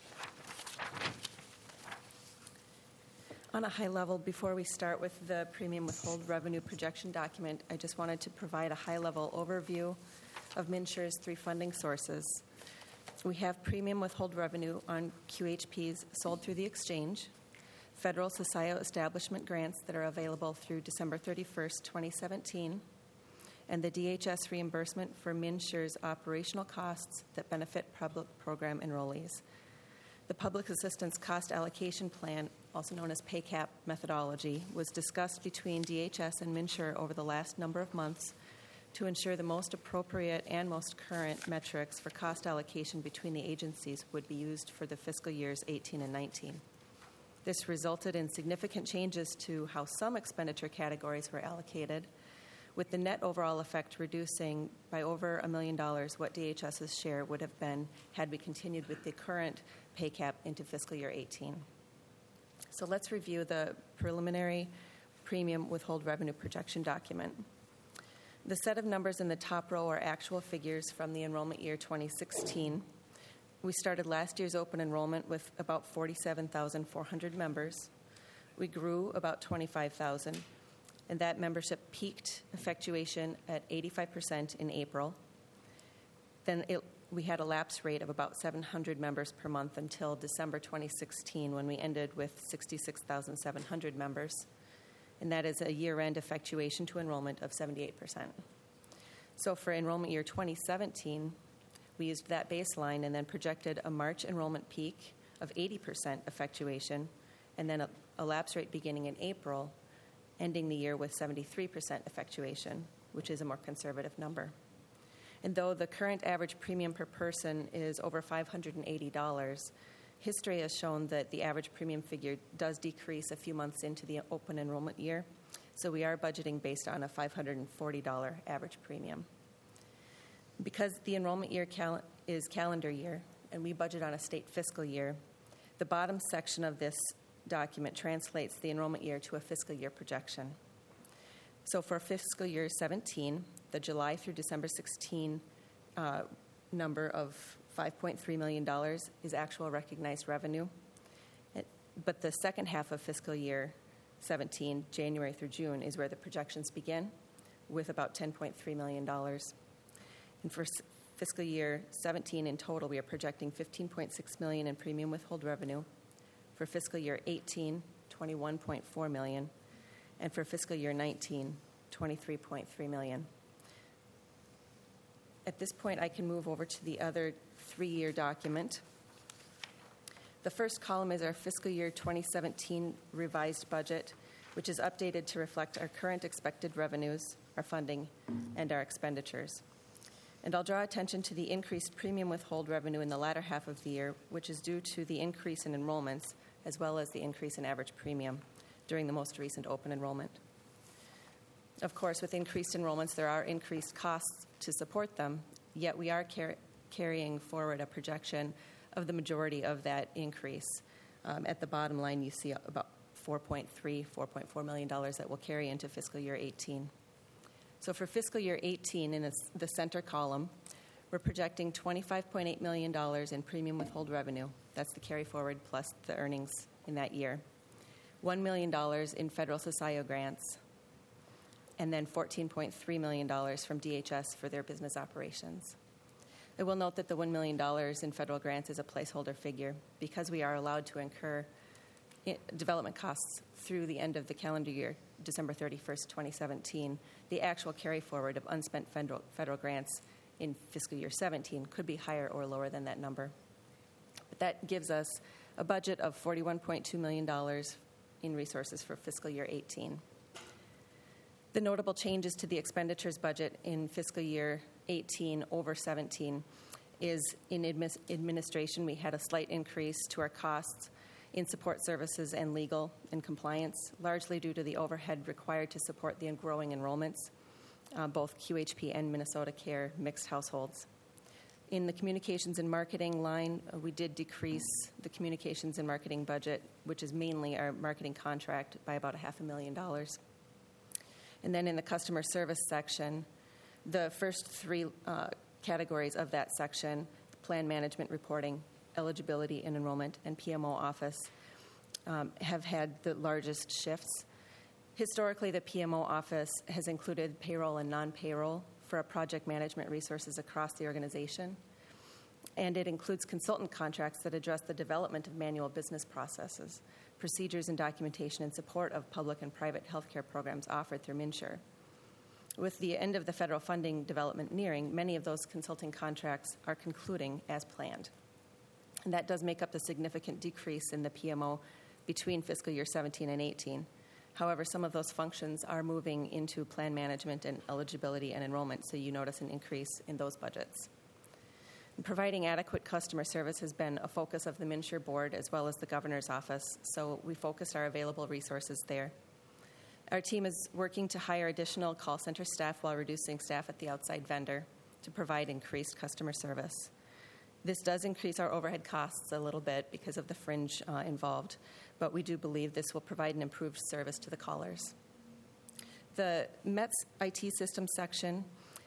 On a high level, before we start with the premium withhold revenue projection document, I just wanted to provide a high-level overview of MNsure's 3 funding sources. We have premium withhold revenue on QHPs sold through the exchange, federal SOSIO establishment grants that are available through December 31st, 2017, and the DHS reimbursement for MNsure's operational costs that benefit public program enrollees. The Public Assistance Cost Allocation Plan, also known as PAYCAP methodology, was discussed between DHS and MNsure over the last number of months to ensure the most appropriate and most current metrics for cost allocation between the agencies would be used for the fiscal years 18 and 19. This resulted in significant changes to how some expenditure categories were allocated, with the net overall effect reducing by over $1 million what DHS's share would have been had we continued with the current pay cap into fiscal year 18. So let's review the preliminary premium withhold revenue projection document. The set of numbers in the top row are actual figures from the enrollment year 2016. We started last year's open enrollment with about 47,400 members. We grew about 25,000, and that membership peaked effectuation at 85% in April. Then we had a lapse rate of about 700 members per month until December 2016, when we ended with 66,700 members. And that is a year-end effectuation to enrollment of 78%. So for enrollment year 2017, we used that baseline and then projected a March enrollment peak of 80% effectuation, and then a lapse rate beginning in April, ending the year with 73% effectuation, which is a more conservative number. And though the current average premium per person is over $580, history has shown that the average premium figure does decrease a few months into the open enrollment year, so we are budgeting based on a $540 average premium. Because the enrollment year is calendar year, and we budget on a state fiscal year, the bottom section of this document translates the enrollment year to a fiscal year projection. So for fiscal year 17, the July through December 16 number of $5.3 million is actual recognized revenue. But the second half of fiscal year 17, January through June, is where the projections begin, with about $10.3 million. And for fiscal year 17 in total, we are projecting $15.6 million in premium withhold revenue. For fiscal year 18, $21.4 million. And for fiscal year 19, $23.3 million. At this point, I can move over to the other 3-year document. The first column is our fiscal year 2017 revised budget, which is updated to reflect our current expected revenues, our funding, and our expenditures. And I'll draw attention to the increased premium withhold revenue in the latter half of the year, which is due to the increase in enrollments, as well as the increase in average premium during the most recent open enrollment. Of course, with increased enrollments, there are increased costs to support them, yet we are carrying forward a projection of the majority of that increase. At the bottom line, you see about $4.4 million that will carry into fiscal year 18. So for fiscal year 18, in the center column, we're projecting $25.8 million in premium withhold revenue. That's the carry forward plus the earnings in that year. $1 million in federal SOSIO grants, and then $14.3 million from DHS for their business operations. I will note that the $1 million in federal grants is a placeholder figure because we are allowed to incur development costs through the end of the calendar year, December 31st, 2017. The actual carry forward of unspent federal grants in fiscal year 17 could be higher or lower than that number. But that gives us a budget of $41.2 million in resources for fiscal year 18. The notable changes to the expenditures budget in fiscal year 18 over 17 is in administration. We had a slight increase to our costs in support services and legal and compliance, largely due to the overhead required to support the growing enrollments. both QHP and Minnesota Care mixed households. In the communications and marketing line, we did decrease the communications and marketing budget, which is mainly our marketing contract, by about $500,000. And then in the customer service section, the first three categories of that section, plan management reporting, eligibility and enrollment, and PMO office, have had the largest shifts. Historically, the PMO office has included payroll and non-payroll for our project management resources across the organization. And it includes consultant contracts that address the development of manual business processes, procedures and documentation in support of public and private healthcare programs offered through MNsure. With the end of the federal funding development nearing, many of those consulting contracts are concluding as planned. And that does make up the significant decrease in the PMO between fiscal year 17 and 18. However, some of those functions are moving into plan management and eligibility and enrollment, so you notice an increase in those budgets. And providing adequate customer service has been a focus of the MNsure board as well as the governor's office, so we focused our available resources there. Our team is working to hire additional call center staff while reducing staff at the outside vendor to provide increased customer service. This does increase our overhead costs a little bit because of the fringe involved, but we do believe this will provide an improved service to the callers. The METS IT system section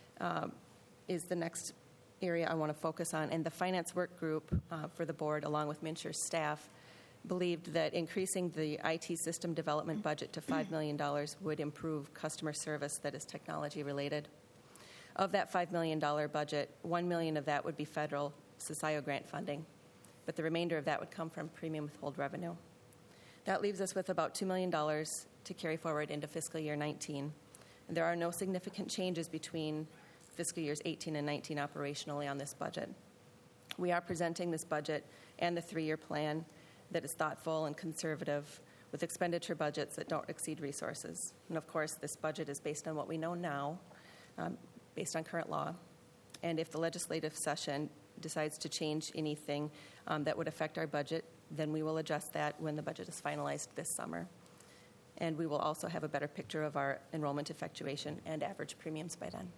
is the next area I want to focus on, and the finance work group for the board, along with MNsure's staff, believed that increasing the IT system development budget to $5 million would improve customer service that is technology related. Of that $5 million budget, $1 million of that would be federal CCIO grant funding, but the remainder of that would come from premium withhold revenue. That leaves us with about $2 million to carry forward into fiscal year 19. And there are no significant changes between fiscal years 18 and 19 operationally on this budget. We are presenting this budget and the three-year plan that is thoughtful and conservative with expenditure budgets that don't exceed resources. And of course, this budget is based on what we know now, based on current law. And if the legislative session decides to change anything that would affect our budget, then we will adjust that when the budget is finalized this summer. And we will also have a better picture of our enrollment effectuation and average premiums by then.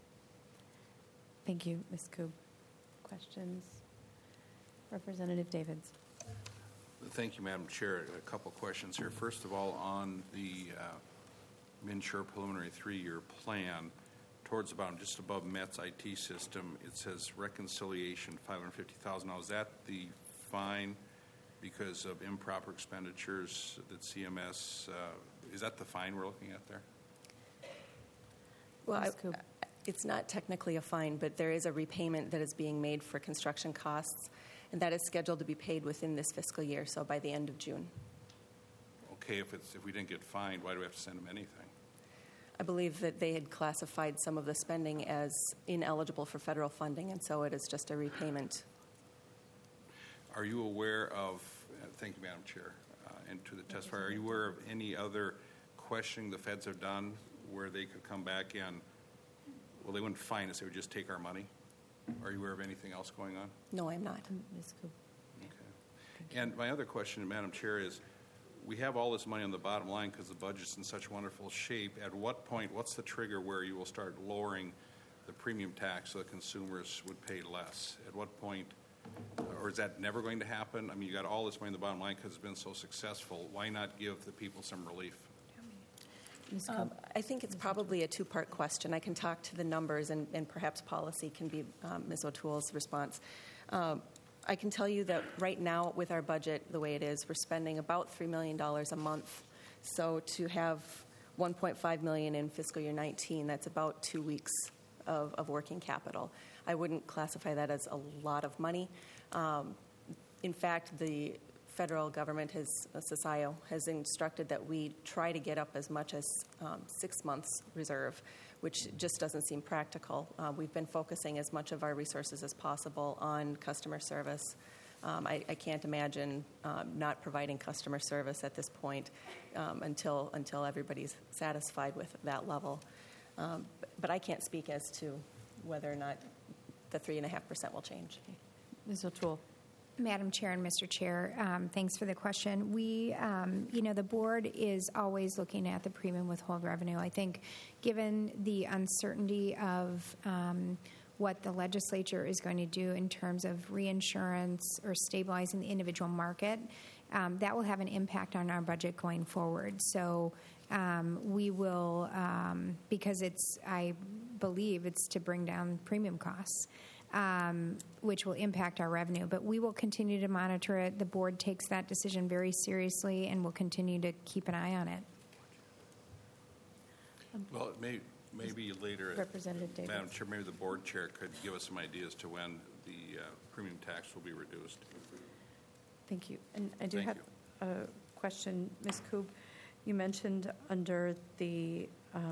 Thank you, Ms. Koob. Questions? Representative Davids. Thank you, Madam Chair. A couple questions here. First of all, on the MNsure preliminary three-year plan, towards about just above MET's IT system, it says reconciliation $550,000. Now, is that the fine because of improper expenditures that CMS, is that the fine we're looking at there? Well, it's not technically a fine, but there is a repayment that is being made for construction costs, and that is scheduled to be paid within this fiscal year, so by the end of June. Okay, if we didn't get fined, why do we have to send them anything? I believe that they had classified some of the spending as ineligible for federal funding, and so it is just a repayment. Are you aware of, thank you, Madam Chair, and to the testifier, are you aware of any other questioning the feds have done where they could come back and, well, they wouldn't fine us, they would just take our money? Are you aware of anything else going on? No, I'm not. Ms. Koob. Okay. And my other question, Madam Chair, is we have all this money on the bottom line because the budget's in such wonderful shape. At what point, what's the trigger where you will start lowering the premium tax so that consumers would pay less? At what point, or is that never going to happen? I mean, you got all this money on the bottom line because it's been so successful. Why not give the people some relief? I think it's probably a two-part question. I can talk to the numbers, and perhaps policy can be Ms. O'Toole's response. I can tell you that right now, with our budget the way it is, we're spending about $3 million a month. So to have $1.5 million in fiscal year 19, that's about 2 weeks of working capital. I wouldn't classify that as a lot of money. In fact, the federal government CCIO has instructed that we try to get up as much as 6 months reserve, which just doesn't seem practical. We've been focusing as much of our resources as possible on customer service. I can't imagine not providing customer service at this point until everybody's satisfied with that level. But I can't speak as to whether or not the 3.5% will change. Ms. O'Toole. Madam Chair and Mr. Chair, thanks for the question. We, the board is always looking at the premium withhold revenue. I think given the uncertainty of what the legislature is going to do in terms of reinsurance or stabilizing the individual market, that will have an impact on our budget going forward. So we will, because I believe it's to bring down premium costs, which will impact our revenue. But we will continue to monitor it. The board takes that decision very seriously and will continue to keep an eye on it. Well, maybe later, Representative Davis. Madam Chair, maybe the board chair could give us some ideas to when the premium tax will be reduced. Thank you. And I do Thank have a question. Ms. Koob, you mentioned under the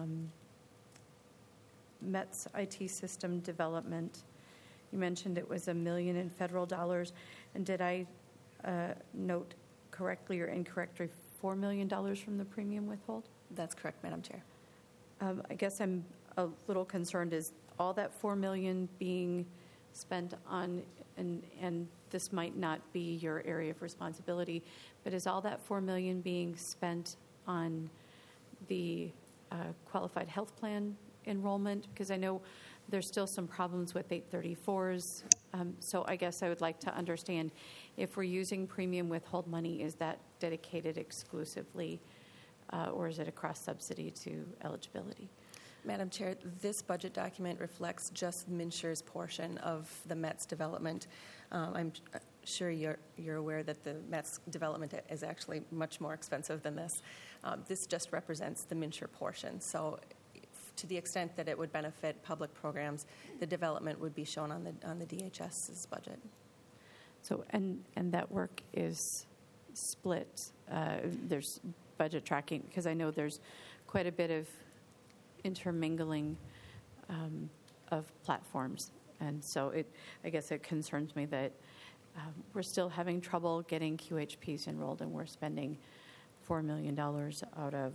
METS IT system development, you mentioned it was $1 million in federal dollars. And did I note correctly or incorrectly $4 million from the premium withhold? That's correct, Madam Chair. I guess I'm a little concerned, is all that $4 million being spent on, and this might not be your area of responsibility, but is all that $4 million being spent on the qualified health plan enrollment? Because I know there's still some problems with 834s. So I guess I would like to understand, if we're using premium withhold money, is that dedicated exclusively or is it a cross-subsidy to eligibility? Madam Chair, this budget document reflects just MNsure's portion of the METS development. I'm sure you're aware that the METS development is actually much more expensive than this. This just represents the MNsure portion. So to the extent that it would benefit public programs, the development would be shown on the DHS's budget. So, and that work is split. There's budget tracking, because I know there's quite a bit of intermingling of platforms. And so I guess it concerns me that we're still having trouble getting QHPs enrolled, and we're spending $4 million out of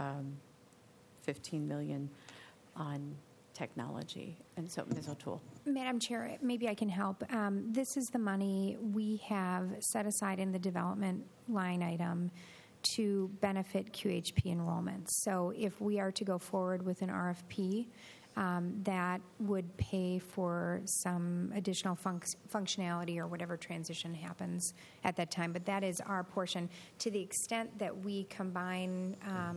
$15 million on technology. And so, Ms. O'Toole. Madam Chair, maybe I can help. This is the money we have set aside in the development line item to benefit QHP enrollment. So if we are to go forward with an RFP, that would pay for some additional functionality or whatever transition happens at that time. But that is our portion. To the extent that we combine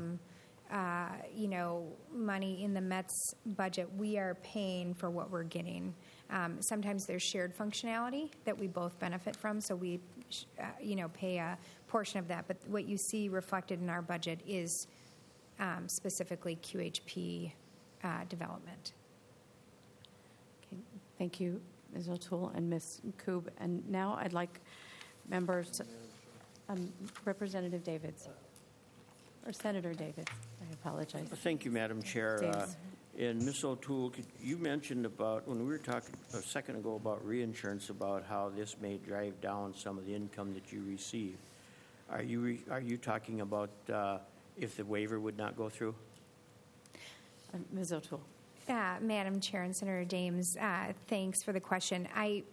money in the METS budget, we are paying for what we're getting. Sometimes there's shared functionality that we both benefit from, so we, pay a portion of that. But what you see reflected in our budget is specifically QHP development. Okay. Thank you, Ms. O'Toole and Ms. Koob. And now I'd like members, Representative Davids. Or Senator Davids, I apologize. Thank you, Madam Chair. Davis. And Ms. O'Toole, you mentioned about, when we were talking a second ago about reinsurance, about how this may drive down some of the income that you receive. Are you talking about if the waiver would not go through? Ms. O'Toole. Madam Chair and Senator Dames, thanks for the question. I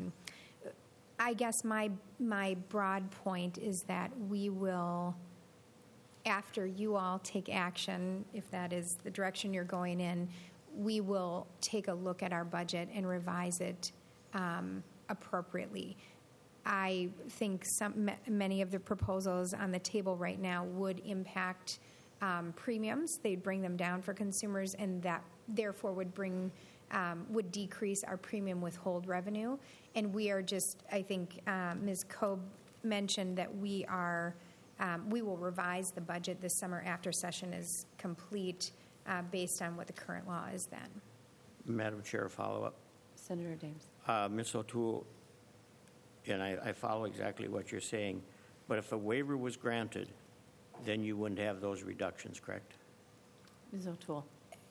guess my broad point is that we will, after you all take action, if that is the direction you're going in, we will take a look at our budget and revise it appropriately. I think many of the proposals on the table right now would impact premiums. They'd bring them down for consumers, and that therefore would decrease our premium withhold revenue. And we are just, I think Ms. Koob mentioned that we will revise the budget this summer after session is complete based on what the current law is then. Madam Chair, follow-up. Senator Dames. Ms. O'Toole, and I follow exactly what you're saying, but if a waiver was granted, then you wouldn't have those reductions, correct? Ms. O'Toole.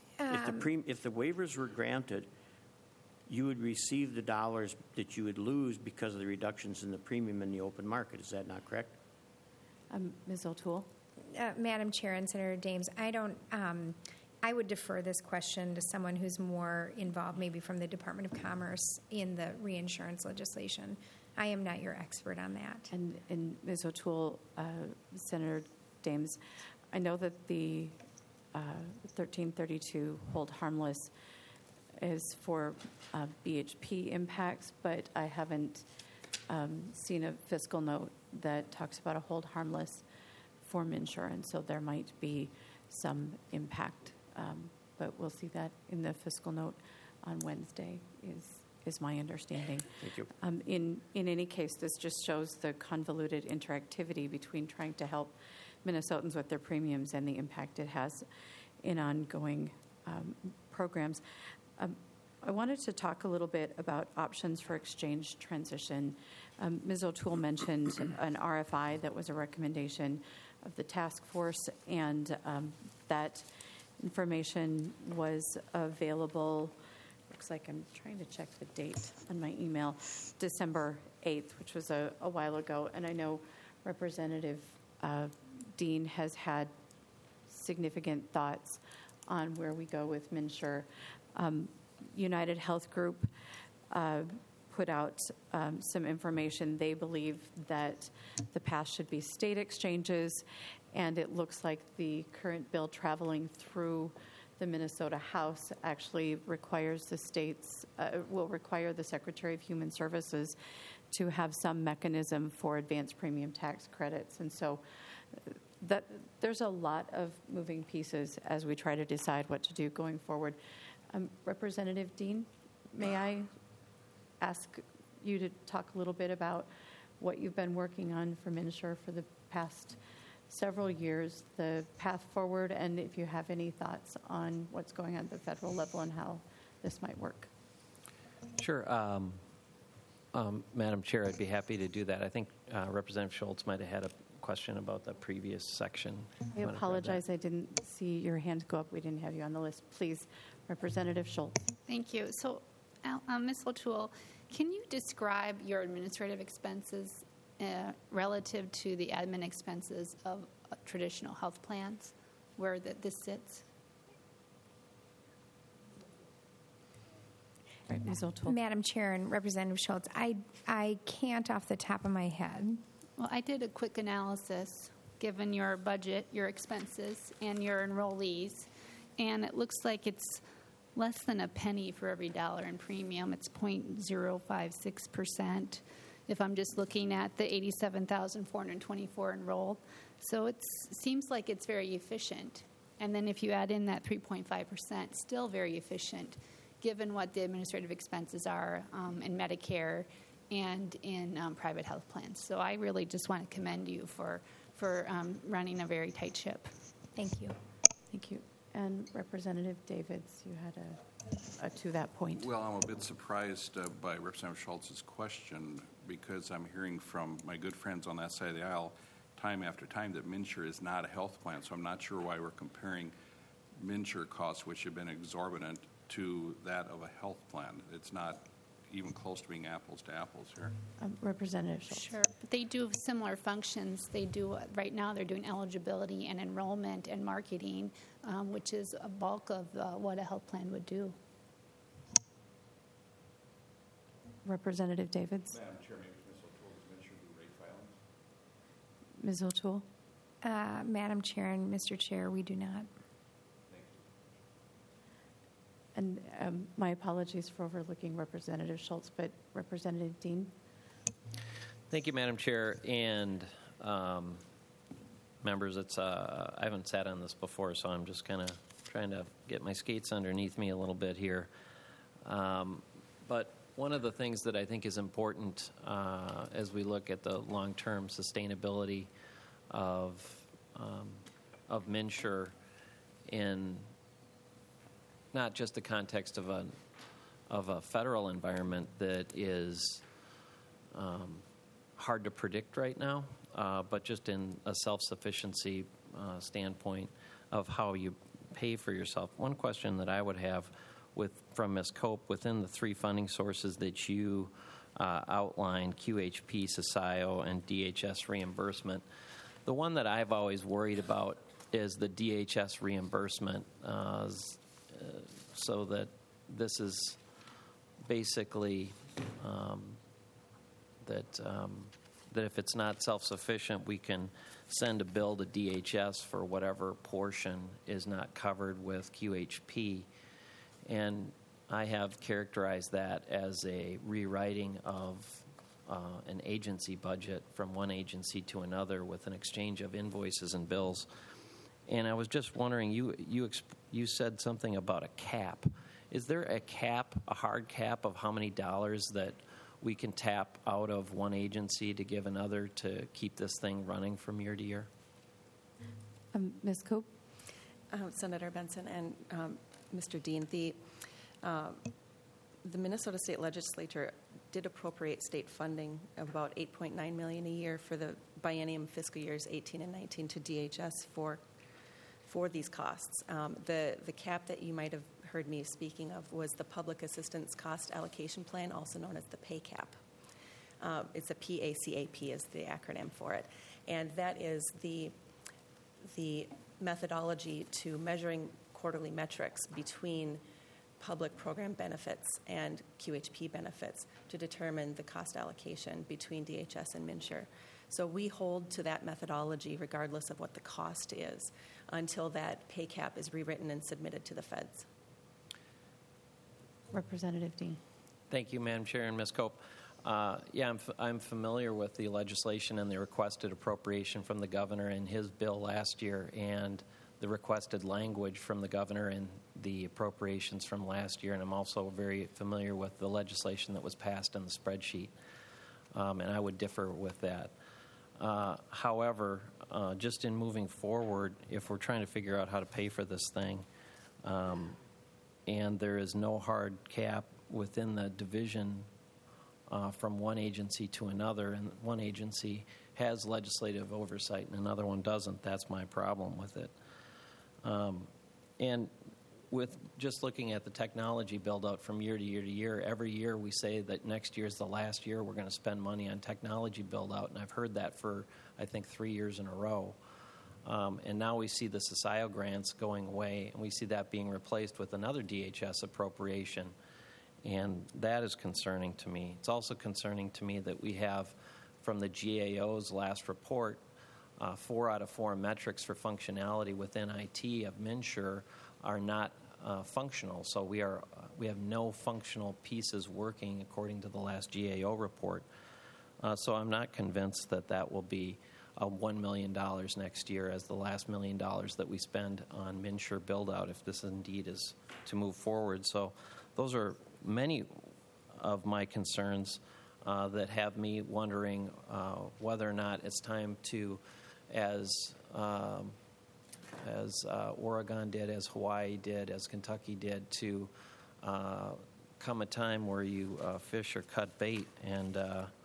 If the waivers were granted, you would receive the dollars that you would lose because of the reductions in the premium in the open market. Is that not correct? Ms. O'Toole. Madam Chair and Senator Dames, I would defer this question to someone who's more involved, maybe from the Department of Commerce, in the reinsurance legislation. I am not your expert on that. And Ms. O'Toole, Senator Dames, I know that the 1332 hold harmless is for BHP impacts, but I haven't seen a fiscal note that talks about a hold harmless for MNsure, and so there might be some impact, but we'll see that in the fiscal note on Wednesday is my understanding. Thank you. In any case, this just shows the convoluted interactivity between trying to help Minnesotans with their premiums and the impact it has in ongoing programs. I wanted to talk a little bit about options for exchange transition. Ms. O'Toole mentioned an RFI that was a recommendation of the task force, and that information was available. Looks like I'm trying to check the date on my email, December 8th, which was a while ago. And I know Representative Dean has had significant thoughts on where we go with MNsure. United Health Group put out some information. They believe that the path should be state exchanges, and it looks like the current bill traveling through the Minnesota House actually requires the states, will require the Secretary of Human Services to have some mechanism for advanced premium tax credits. And so that there's a lot of moving pieces as we try to decide what to do going forward. Representative Dean, may I ask you to talk a little bit about what you've been working on for MNsure for the past several years, the path forward, and if you have any thoughts on what's going on at the federal level and how this might work. Sure. Madam Chair, I'd be happy to do that. I think Representative Schultz might have had a question about the previous section. I apologize. I didn't see your hand go up. We didn't have you on the list. Please, Representative Schultz. Thank you. So, Ms. O'Toole, can you describe your administrative expenses relative to the admin expenses of traditional health plans, where this sits? Right, Ms. O'Toole. Madam Chair and Representative Schultz, I can't off the top of my head. Well, I did a quick analysis given your budget, your expenses, and your enrollees, and it looks like it's less than a penny for every dollar in premium. It's 0.056%. If I'm just looking at the 87,424 enrolled. So it seems like it's very efficient. And then if you add in that 3.5%, still very efficient, given what the administrative expenses are in Medicare and in private health plans. So I really just want to commend you for running a very tight ship. Thank you. Thank you. And Representative Davids, you had a to that point. Well, I'm a bit surprised by Representative Schultz's question, because I'm hearing from my good friends on that side of the aisle time after time that MNsure is not a health plan. So I'm not sure why we're comparing MNsure costs, which have been exorbitant, to that of a health plan. It's not even close to being apples to apples here. Representative Schultz. Sure. But they do similar functions. They do, right now they're doing eligibility and enrollment and marketing, which is a bulk of what a health plan would do. Representative Davids. Madam Chair, maybe Ms. O'Toole, does MNsure do rate filings? Ms. O'Toole. Madam Chair and Mr. Chair, we do not. And my apologies for overlooking Representative Schultz, but Representative Dean. Thank you, Madam Chair. And members, I haven't sat on this before, so I'm just kind of trying to get my skates underneath me a little bit here. But one of the things that I think is important as we look at the long-term sustainability of MNsure in not just the context of a federal environment that is hard to predict right now, but just in a self-sufficiency standpoint of how you pay for yourself. One question that I would have from Ms. Cope, within the three funding sources that you outlined, QHP, SSIO, and DHS reimbursement, the one that I've always worried about is the DHS reimbursement, so that this is basically that if it's not self-sufficient, we can send a bill to DHS for whatever portion is not covered with QHP. And I have characterized that as a rewriting of an agency budget from one agency to another with an exchange of invoices and bills. And I was just wondering, you said something about a cap. Is there a cap, a hard cap of how many dollars that we can tap out of one agency to give another to keep this thing running from year to year? Ms. Cope? Senator Benson and Mr. Dean, the Minnesota State Legislature did appropriate state funding of about $8.9 million a year for the biennium fiscal years 18 and 19 to DHS for these costs. The cap that you might have heard me speaking of was the Public Assistance Cost Allocation Plan, also known as the pay cap. It's a PACAP is the acronym for it. And that is the methodology to measuring quarterly metrics between public program benefits and QHP benefits to determine the cost allocation between DHS and MNsure. So we hold to that methodology regardless of what the cost is until that pay cap is rewritten and submitted to the feds. Representative Dean. Thank you, Madam Chair and Ms. Cope. I'm familiar with the legislation and the requested appropriation from the governor in his bill last year and the requested language from the governor in the appropriations from last year, and I'm also very familiar with the legislation that was passed in the spreadsheet, and I would differ with that. However, just in moving forward, if we're trying to figure out how to pay for this thing, and there is no hard cap within the division from one agency to another, and one agency has legislative oversight and another one doesn't, that's my problem with it. And with just looking at the technology build-out from year to year to year, every year we say that next year is the last year we're going to spend money on technology build-out, and I've heard that for, I think, 3 years in a row. And now we see the SSIO grants going away, and we see that being replaced with another DHS appropriation, and that is concerning to me. It's also concerning to me that we have, from the GAO's last report, 4 out of 4 metrics for functionality within IT of MNsure are not functional. So we have no functional pieces working according to the last GAO report. So I'm not convinced that will be $1 million next year as the last $1 million that we spend on MNsure build-out if this indeed is to move forward. So those are many of my concerns that have me wondering whether or not it's time to, as Oregon did, as Hawaii did, as Kentucky did, to come a time where you fish or cut bait and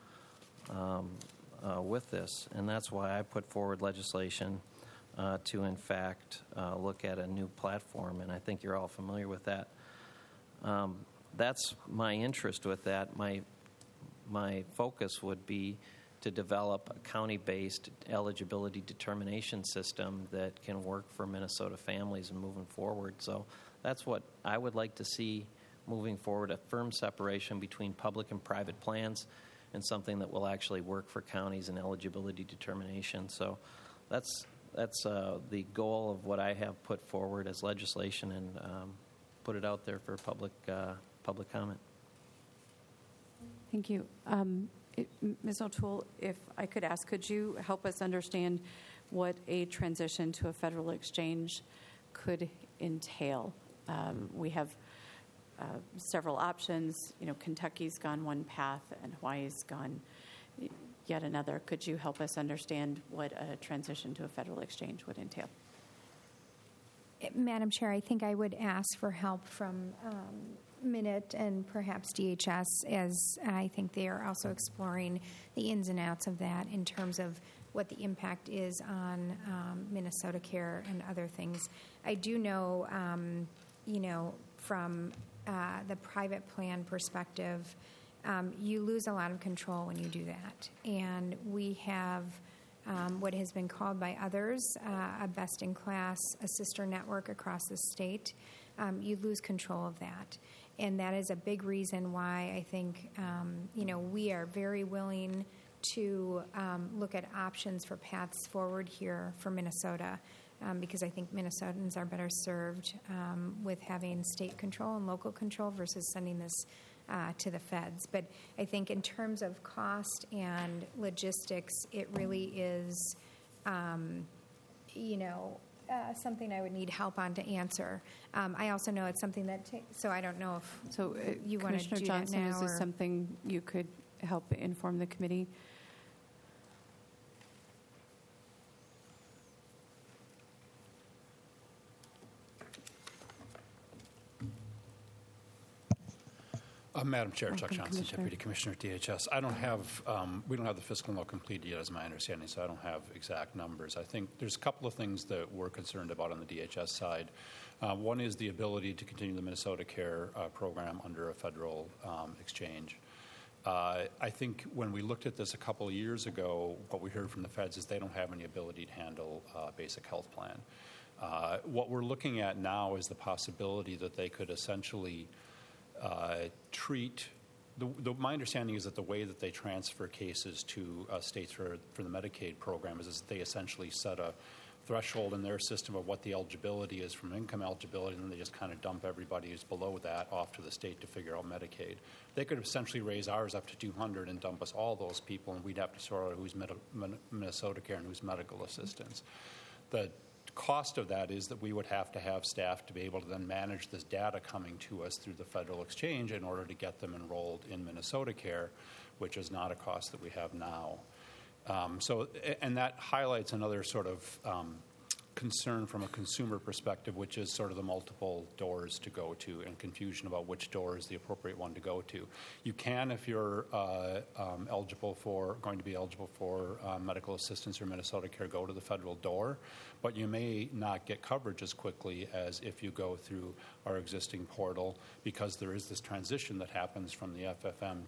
with this. And that's why I put forward legislation to, in fact, look at a new platform, and I think you're all familiar with that. That's my interest with that. My focus would be to develop a county-based eligibility determination system that can work for Minnesota families and moving forward. So that's what I would like to see moving forward, a firm separation between public and private plans and something that will actually work for counties and eligibility determination. So that's the goal of what I have put forward as legislation and put it out there for public comment. Thank you. Ms. O'Toole, if I could ask, could you help us understand what a transition to a federal exchange could entail? We have several options. Kentucky's gone one path and Hawaii's gone yet another. Could you help us understand what a transition to a federal exchange would entail? Madam Chair, I think I would ask for help from Minute and perhaps DHS, as I think they are also exploring the ins and outs of that in terms of what the impact is on Minnesota Care and other things. I do know, from the private plan perspective, you lose a lot of control when you do that. And we have what has been called by others a best-in-class, a sister network across the state. You lose control of that. And that is a big reason why I think, we are very willing to look at options for paths forward here for Minnesota, because I think Minnesotans are better served with having state control and local control versus sending this to the feds. But I think in terms of cost and logistics, it really is, something I would need help on to answer. I also know it's something that so I don't know if you want to do Commissioner Johnson, that now. is this something you could help inform the committee? Madam Chair, Chuck Welcome, Johnson, Commissioner. Deputy Commissioner at DHS. I don't have, we don't have the fiscal note completed yet, as my understanding, so I don't have exact numbers. I think there's a couple of things that we're concerned about on the DHS side. One is the ability to continue the Minnesota Care program under a federal exchange. I think when we looked at this a couple of years ago, what we heard from the feds is they don't have any ability to handle basic health plan. What we're looking at now is the possibility that they could essentially treat. My understanding is that the way that they transfer cases to states for the Medicaid program is that they essentially set a threshold in their system of what the eligibility is from income eligibility, and then they just kind of dump everybody who's below that off to the state to figure out Medicaid. They could essentially raise ours up to 200 and dump us all those people, and we'd have to sort out who's Minnesota Care and who's medical assistance. The cost of that is that we would have to have staff to be able to then manage this data coming to us through the federal exchange in order to get them enrolled in Minnesota Care, which is not a cost that we have now. And that highlights another sort of concern from a consumer perspective, which is sort of the multiple doors to go to and confusion about which door is the appropriate one to go to. You can, if you're going to be eligible for medical assistance or Minnesota Care, go to the federal door, but you may not get coverage as quickly as if you go through our existing portal, because there is this transition that happens from the FFM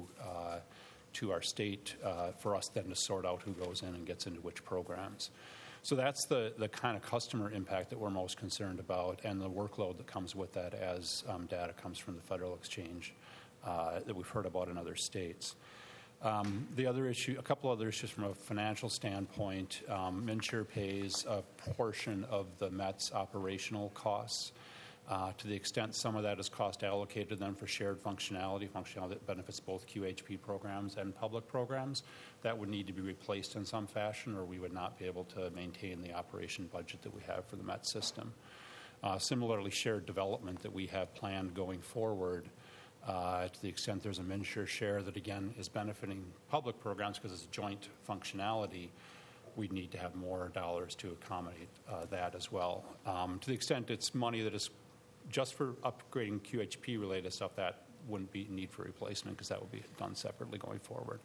to our state for us then to sort out who goes in and gets into which programs. So that's the kind of customer impact that we're most concerned about, and the workload that comes with that as data comes from the federal exchange that we've heard about in other states. The other issue, a couple other issues from a financial standpoint, MNsure pays a portion of the Met's operational costs. To the extent some of that is cost allocated then for shared functionality that benefits both QHP programs and public programs, that would need to be replaced in some fashion, or we would not be able to maintain the operation budget that we have for the Met system. Similarly, shared development that we have planned going forward, to the extent there's a MNsure share that, again, is benefiting public programs because it's joint functionality, we'd need to have more dollars to accommodate that as well. To the extent it's money that is just for upgrading QHP-related stuff, that wouldn't be need for replacement because that would be done separately going forward.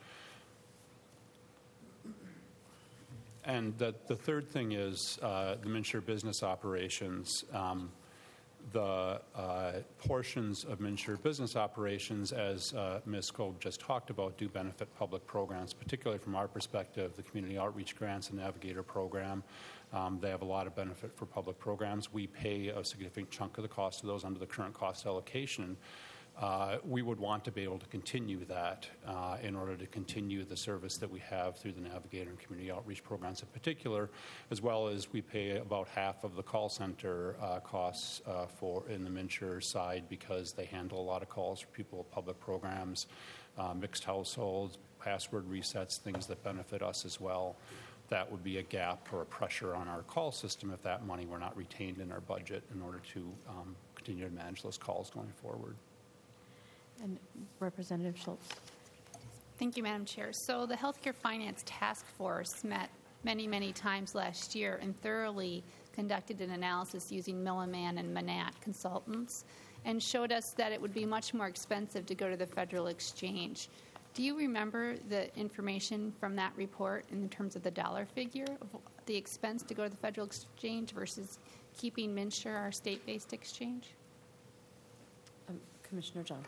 And the third thing is the MNsure business operations. The portions of MNsure business operations, as Ms. Kolb just talked about, do benefit public programs, particularly from our perspective, the Community Outreach Grants and Navigator program. They have a lot of benefit for public programs. We pay a significant chunk of the cost of those under the current cost allocation. We would want to be able to continue that in order to continue the service that we have through the Navigator and Community Outreach programs in particular, as well as we pay about half of the call center costs in the MNsure side because they handle a lot of calls for people with public programs, mixed households, password resets, things that benefit us as well. That would be a gap or a pressure on our call system if that money were not retained in our budget in order to continue to manage those calls going forward. And Representative Schultz. Thank you, Madam Chair. So the Healthcare Finance Task Force met many, many times last year and thoroughly conducted an analysis using Milliman and Manat consultants and showed us that it would be much more expensive to go to the federal exchange. Do you remember the information from that report in terms of the dollar figure of the expense to go to the federal exchange versus keeping MNsure, our state-based exchange? Commissioner Johnson.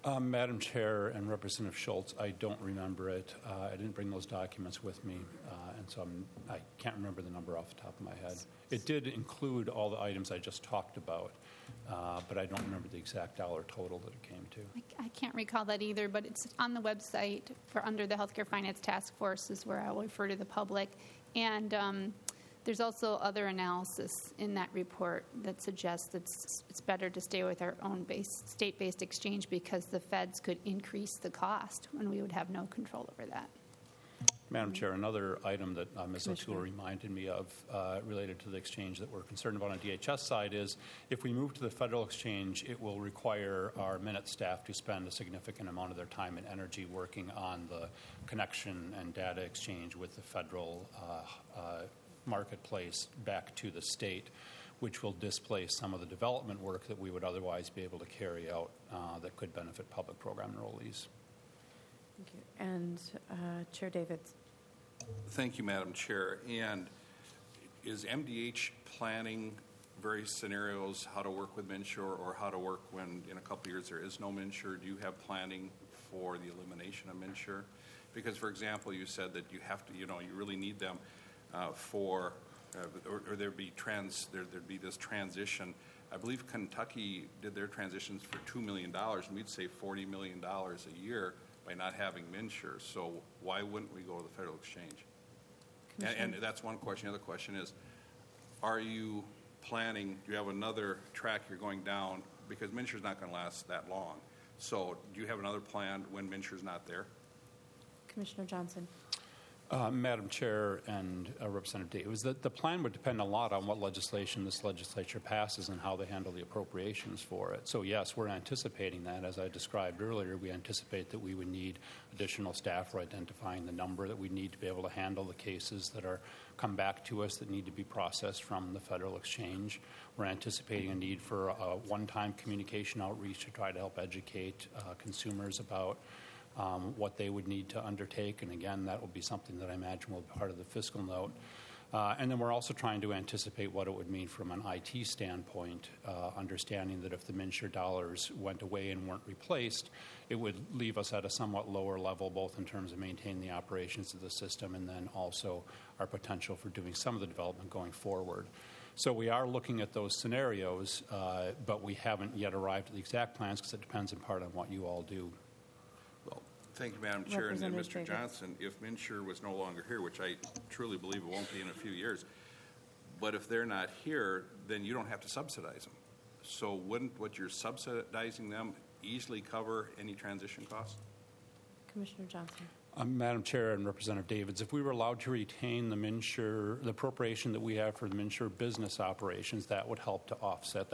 Madam Chair and Representative Schultz, I don't remember it. I didn't bring those documents with me, and so I can't remember the number off the top of my head. It did include all the items I just talked about, but I don't remember the exact dollar total that it came to. I can't recall that either, but it's on the website for under the Healthcare Finance Task Force is where I will refer to the public. And there's also other analysis in that report that suggests that it's better to stay with our own state-based exchange because the feds could increase the cost when we would have no control over that. Madam Chair, another item that Ms. O'Toole reminded me of related to the exchange that we're concerned about on DHS side is if we move to the federal exchange, it will require our minute staff to spend a significant amount of their time and energy working on the connection and data exchange with the federal marketplace back to the state, which will displace some of the development work that we would otherwise be able to carry out that could benefit public program enrollees. Thank you. And Chair Davids. Thank you, Madam Chair. And is MDH planning various scenarios, how to work with MNsure or how to work when in a couple of years there is no MNsure? Do you have planning for the elimination of MNsure? Because, for example, you said that you have to, you really need them or there'd be this transition. I believe Kentucky did their transitions for $2 million, and we'd save $40 million a year by not having MNsure. So why wouldn't we go to the federal exchange? And that's one question. The other question is, are you planning, do you have another track you're going down? Because MNsure's not going to last that long. So do you have another plan when MNsure's not there? Commissioner Johnson. Madam Chair and Representative Davids, the plan would depend a lot on what legislation this legislature passes and how they handle the appropriations for it. So yes, we're anticipating that. As I described earlier, we anticipate that we would need additional staff for identifying the number that we need to be able to handle the cases that are come back to us that need to be processed from the federal exchange. We're anticipating a need for a one-time communication outreach to try to help educate consumers about what they would need to undertake. And again, that will be something that I imagine will be part of the fiscal note. And then we're also trying to anticipate what it would mean from an IT standpoint, understanding that if the MNsure dollars went away and weren't replaced, it would leave us at a somewhat lower level, both in terms of maintaining the operations of the system and then also our potential for doing some of the development going forward. So we are looking at those scenarios, but we haven't yet arrived at the exact plans because it depends in part on what you all do. Thank you, Madam Chair. And Mr. Johnson, if MNsure was no longer here, which I truly believe it won't be in a few years, but if they're not here, then you don't have to subsidize them. So wouldn't what you're subsidizing them easily cover any transition costs? Commissioner Johnson. Madam Chair and Representative Davids, if we were allowed to retain the MNsure, the appropriation that we have for the MNsure business operations, that would help to offset,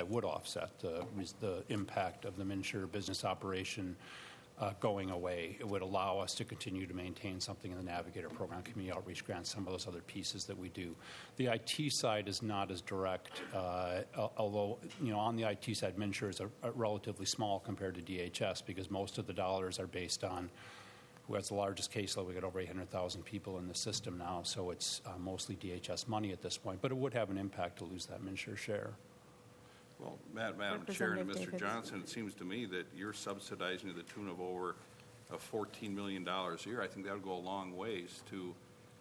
the impact of the MNsure business operation going away. It would allow us to continue to maintain something in the Navigator program, community outreach grants, some of those other pieces that we do. The IT side is not as direct, although on the IT side, MNsure is a relatively small compared to DHS because most of the dollars are based on who has the largest caseload. We got over 800,000 people in the system now, so it's mostly DHS money at this point. But it would have an impact to lose that MNsure share. Well, Madam Chair and Mr. Johnson, it seems to me that you're subsidizing to the tune of over $14 million a year. I think that would go a long ways to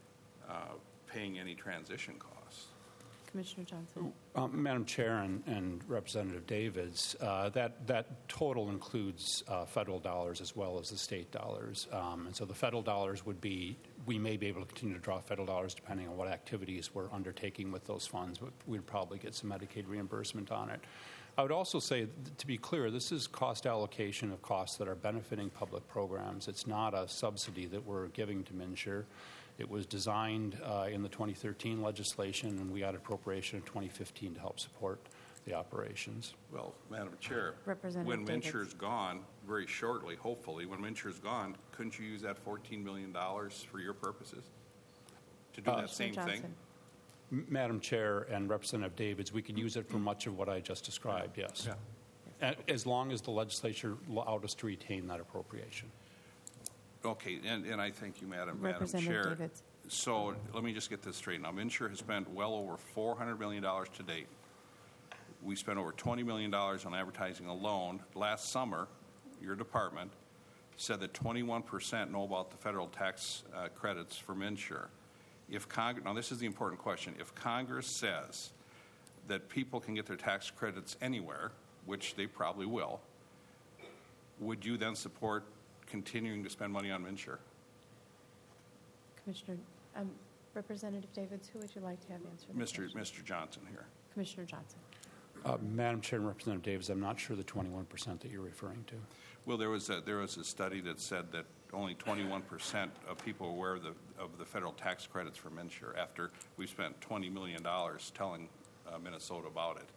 paying any transition costs. Commissioner Johnson. Madam Chair and Representative Davids, that total includes federal dollars as well as the state dollars. And so the federal dollars would be, we may be able to continue to draw federal dollars depending on what activities we're undertaking with those funds. We'd probably get some Medicaid reimbursement on it. I would also say, to be clear, this is cost allocation of costs that are benefiting public programs. It's not a subsidy that we're giving to MNsure. It was designed in the 2013 legislation, and we got appropriation in 2015 to help support the operations. Well, Madam Chair, when MNsure's gone, very shortly, hopefully, when MNsure's gone, couldn't you use that $14 million for your purposes to do that same thing? Madam Chair and Representative Davids, we could use it for much of what I just described, yes. Yeah. As long as the legislature allowed us to retain that appropriation. Okay, and I thank you, Madam Chair. Davids. So let me just get this straight. Now, MNsure has spent well over $400 million to date. We spent over $20 million on advertising alone. Last summer, your department, said that 21% know about the federal tax credits for MNsure. Now this is the important question. If Congress says that people can get their tax credits anywhere, which they probably will, would you then support continuing to spend money on MNsure? Commissioner, Representative Davids, who would you like to have answer the question? Mr. Johnson here. Commissioner Johnson. Madam Chair and Representative Davis, I'm not sure the 21% that you're referring to. Well, there was a study that said that only 21% of people are aware of the federal tax credits for MNsure after we spent $20 million telling Minnesota about it.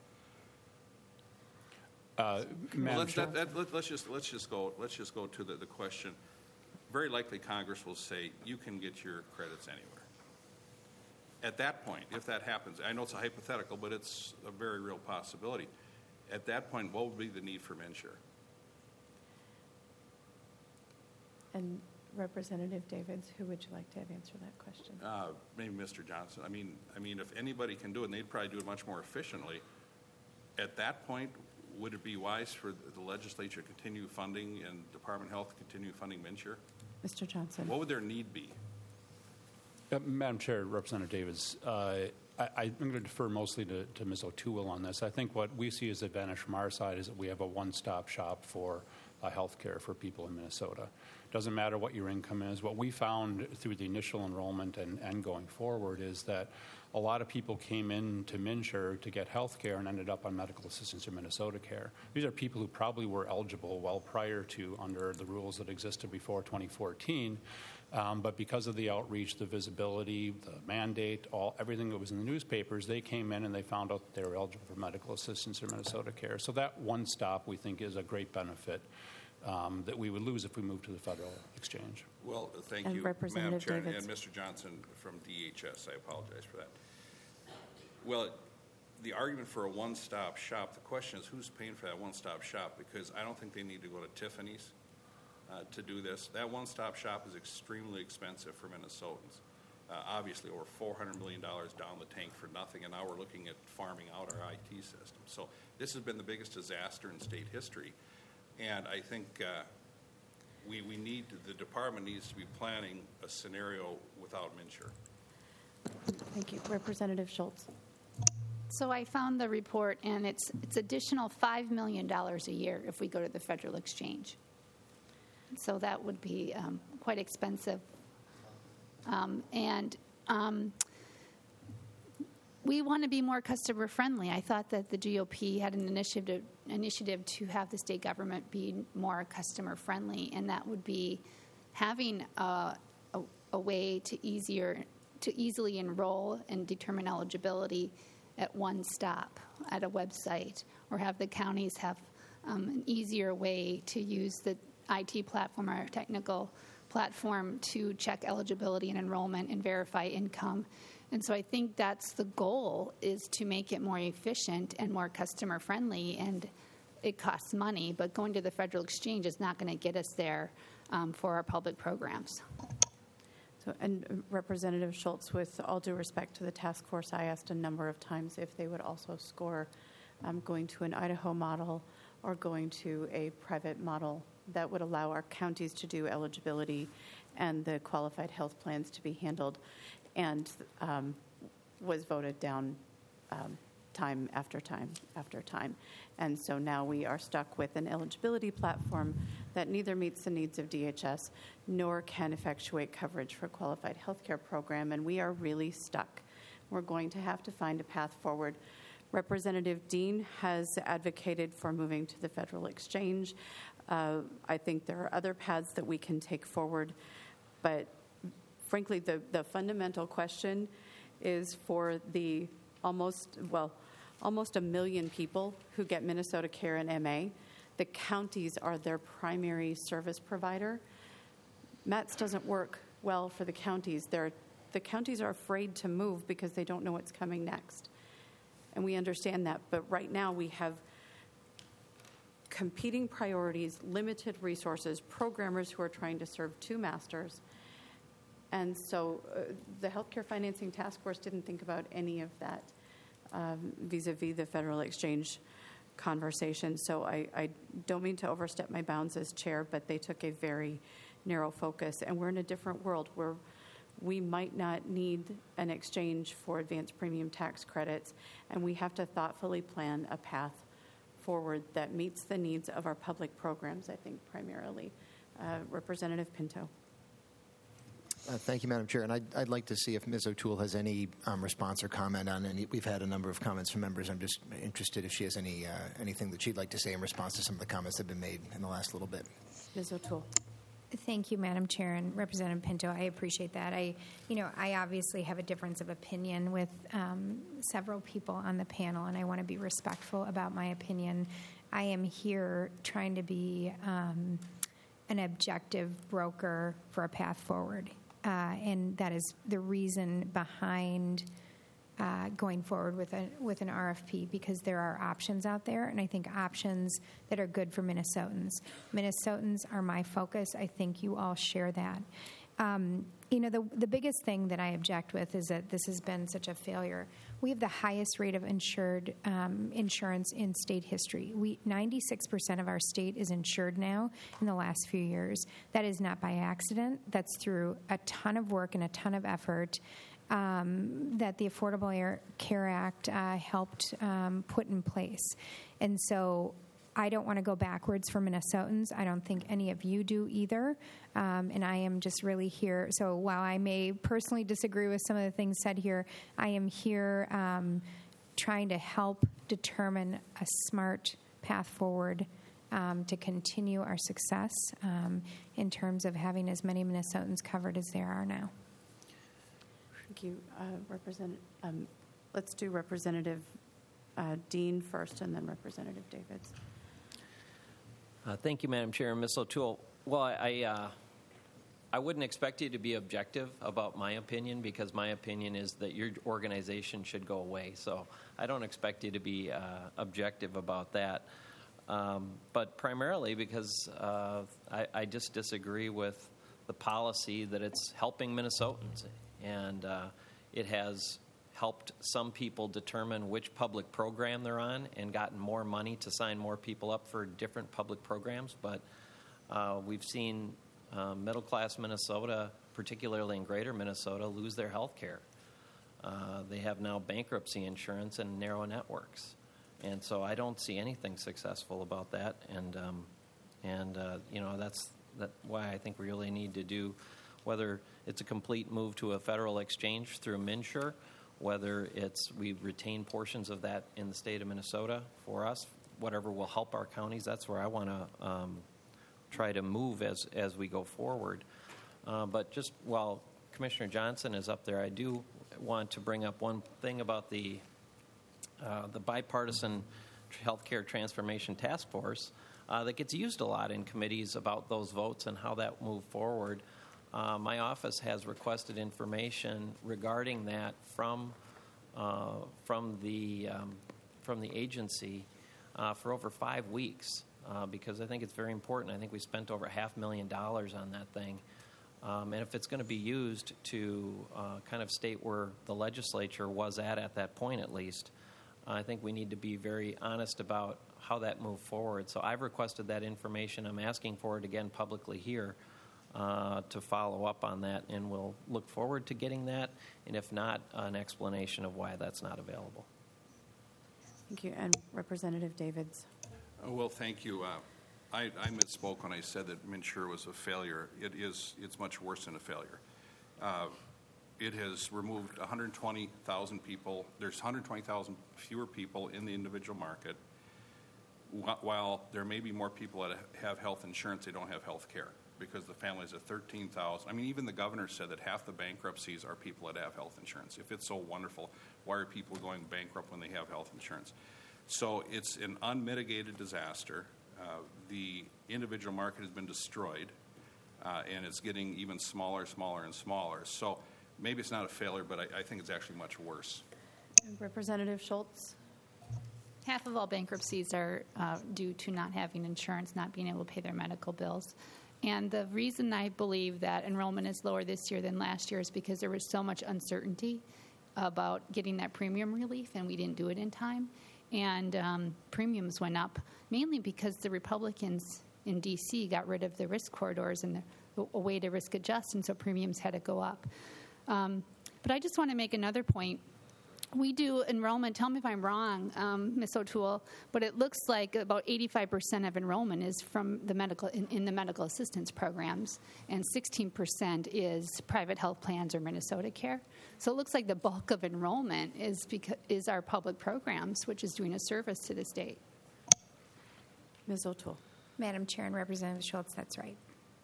Madam Chair? Let's just go to the question. Very likely Congress will say you can get your credits anywhere. At that point, if that happens, I know it's a hypothetical, but it's a very real possibility. At that point, what would be the need for MNsure? And Representative Davids, who would you like to have answer that question? Maybe Mr. Johnson. I mean, if anybody can do it, and they'd probably do it much more efficiently. At that point, would it be wise for the legislature to continue funding and Department of Health to continue funding MNsure? Mr. Johnson. What would their need be? Madam Chair, Representative Davids, I'm going to defer mostly to Ms. O'Toole on this. I think what we see as an advantage from our side is that we have a one-stop shop for health care for people in Minnesota. Doesn't matter what your income is. What we found through the initial enrollment and going forward is that a lot of people came into MNsure to get health care and ended up on medical assistance or Minnesota Care. These are people who probably were eligible well prior to under the rules that existed before 2014. But because of the outreach, the visibility, the mandate, everything that was in the newspapers, they came in and they found out that they were eligible for medical assistance or Minnesota Care. So that one stop, we think, is a great benefit that we would lose if we moved to the federal exchange. Well, thank And you, Representative Madam Chair, Davids. and Mr. Johnson from DHS. I apologize for that. Well, the argument for a one-stop shop, the question is who's paying for that one-stop shop? Because I don't think they need to go to Tiffany's to do this. That one-stop shop is extremely expensive for Minnesotans. Obviously, over $400 million down the tank for nothing, and now we're looking at farming out our IT system. So this has been the biggest disaster in state history, and I think the department needs to be planning a scenario without MNsure. Thank you. Representative Schultz. So I found the report, and it's additional $5 million a year if we go to the federal exchange. So that would be quite expensive. We want to be more customer friendly. I thought that the GOP had an initiative to have the state government be more customer friendly, and that would be having a way to easily enroll and determine eligibility at one stop at a website, or have the counties have an easier way to use the IT platform or technical platform to check eligibility and enrollment and verify income. And so I think that's the goal, is to make it more efficient and more customer friendly, and it costs money, but going to the federal exchange is not going to get us there for our public programs. So, and Representative Schultz, with all due respect to the task force, I asked a number of times if they would also score going to an Idaho model or going to a private model that would allow our counties to do eligibility and the qualified health plans to be handled, and was voted down time after time after time. And so now we are stuck with an eligibility platform that neither meets the needs of DHS nor can effectuate coverage for a qualified health care program, and we are really stuck. We're going to have to find a path forward. Representative Dean has advocated for moving to the federal exchange. I think there are other paths that we can take forward, but frankly, the fundamental question is for the almost 1 million people who get Minnesota Care and MA. The counties are their primary service provider. MATS doesn't work well for the counties. The counties are afraid to move because they don't know what's coming next. And we understand that, but right now we have competing priorities, limited resources, programmers who are trying to serve two masters. And so the Healthcare Financing Task Force didn't think about any of that vis-a-vis the federal exchange conversation. So I don't mean to overstep my bounds as chair, but they took a very narrow focus. And we're in a different world where we might not need an exchange for advanced premium tax credits, and we have to thoughtfully plan a path forward that meets the needs of our public programs, I think, primarily. Representative Pinto. Thank you, Madam Chair. And I'd like to see if Ms. O'Toole has any response or comment on any. We've had a number of comments from members. I'm just interested if she has anything that she'd like to say in response to some of the comments that have been made in the last little bit. Ms. O'Toole. Thank you, Madam Chair, and Representative Pinto. I appreciate that. I obviously have a difference of opinion with several people on the panel, and I want to be respectful about my opinion. I am here trying to be an objective broker for a path forward, and that is the reason behind going forward with an RFP, because there are options out there, and I think options that are good for Minnesotans. Minnesotans are my focus. I think you all share that. The biggest thing that I object with is that this has been such a failure. We have the highest rate of insured insurance in state history. 96% of our state is insured now in the last few years. That is not by accident. That's through a ton of work and a ton of effort that the Affordable Care Act helped put in place. And so I don't want to go backwards for Minnesotans. I don't think any of you do either. And I am just really here. So while I may personally disagree with some of the things said here, I am here trying to help determine a smart path forward to continue our success in terms of having as many Minnesotans covered as there are now. Thank you, let's do Representative Dean first, and then Representative Davids. Thank you, Madam Chair. Ms. O'Toole, well, I wouldn't expect you to be objective about my opinion, because my opinion is that your organization should go away. So I don't expect you to be objective about that. But primarily because I just disagree with the policy that it's helping Minnesotans. And it has helped some people determine which public program they're on and gotten more money to sign more people up for different public programs. But we've seen middle-class Minnesota, particularly in greater Minnesota, lose their health care. They have now bankruptcy insurance and narrow networks. And so I don't see anything successful about that. And that's why I think we really need to do, whether it's a complete move to a federal exchange through MNsure, whether it's we retain portions of that in the state of Minnesota for us, whatever will help our counties. That's where I want to try to move as we go forward. But just while Commissioner Johnson is up there, I do want to bring up one thing about the bipartisan healthcare transformation task force that gets used a lot in committees about those votes and how that moved forward. My office has requested information regarding that from the agency for over 5 weeks because I think it's very important. I think we spent over $500,000 on that thing, and if it's going to be used to kind of state where the legislature was at that point, at least, I think we need to be very honest about how that moved forward. So I've requested that information. I'm asking for it again publicly here. To follow up on that, and we'll look forward to getting that, and if not, an explanation of why that's not available. Thank you. And Representative Davids. Well, thank you. I misspoke when I said that MNsure was a failure. It's much worse than a failure. It has removed 120,000 people. There's 120,000 fewer people in the individual market. While there may be more people that have health insurance, they don't have health care, because the families of 13,000. I mean, even the governor said that half the bankruptcies are people that have health insurance. If it's so wonderful, why are people going bankrupt when they have health insurance? So it's an unmitigated disaster. The individual market has been destroyed, and it's getting even smaller, and smaller. So maybe it's not a failure, but I think it's actually much worse. Representative Schultz. Half of all bankruptcies are due to not having insurance, not being able to pay their medical bills. And the reason I believe that enrollment is lower this year than last year is because there was so much uncertainty about getting that premium relief, and we didn't do it in time. and premiums went up, mainly because the Republicans in D.C. got rid of the risk corridors and a way to risk adjust, and so premiums had to go up. But I just want to make another point. We do enrollment, tell me if I'm wrong, Ms. O'Toole, but it looks like about 85% of enrollment is from the medical in the medical assistance programs, and 16% is private health plans or Minnesota Care. So it looks like the bulk of enrollment is our public programs, which is doing a service to the state. Ms. O'Toole. Madam Chair and Representative Schultz, that's right.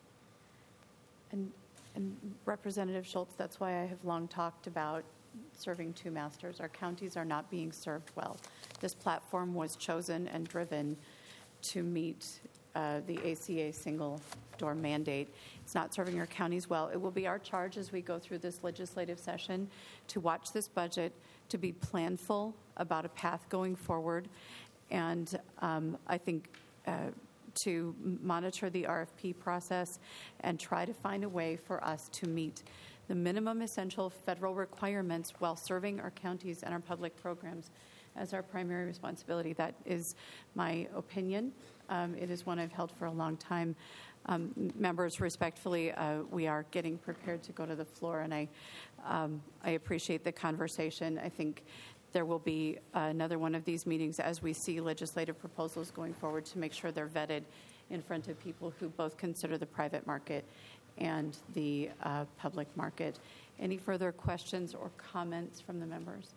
And Representative Schultz, that's why I have long talked about serving two masters. Our counties are not being served well. This platform was chosen and driven to meet the ACA single door mandate. It's not serving our counties well. It will be our charge as we go through this legislative session to watch this budget, to be planful about a path going forward, and I think to monitor the RFP process and try to find a way for us to meet the minimum essential federal requirements while serving our counties and our public programs as our primary responsibility. That is my opinion. It is one I've held for a long time. Members, respectfully, we are getting prepared to go to the floor, and I appreciate the conversation. I think there will be another one of these meetings as we see legislative proposals going forward to make sure they're vetted in front of people who both consider the private market and the public market. Any further questions or comments from the members?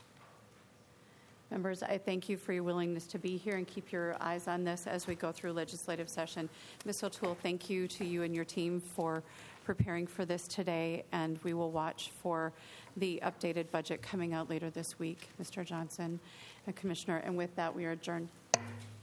Members, I thank you for your willingness to be here and keep your eyes on this as we go through legislative session. Ms. O'Toole, thank you to you and your team for preparing for this today, and we will watch for the updated budget coming out later this week, Mr. Johnson and Commissioner. And with that, we are adjourned.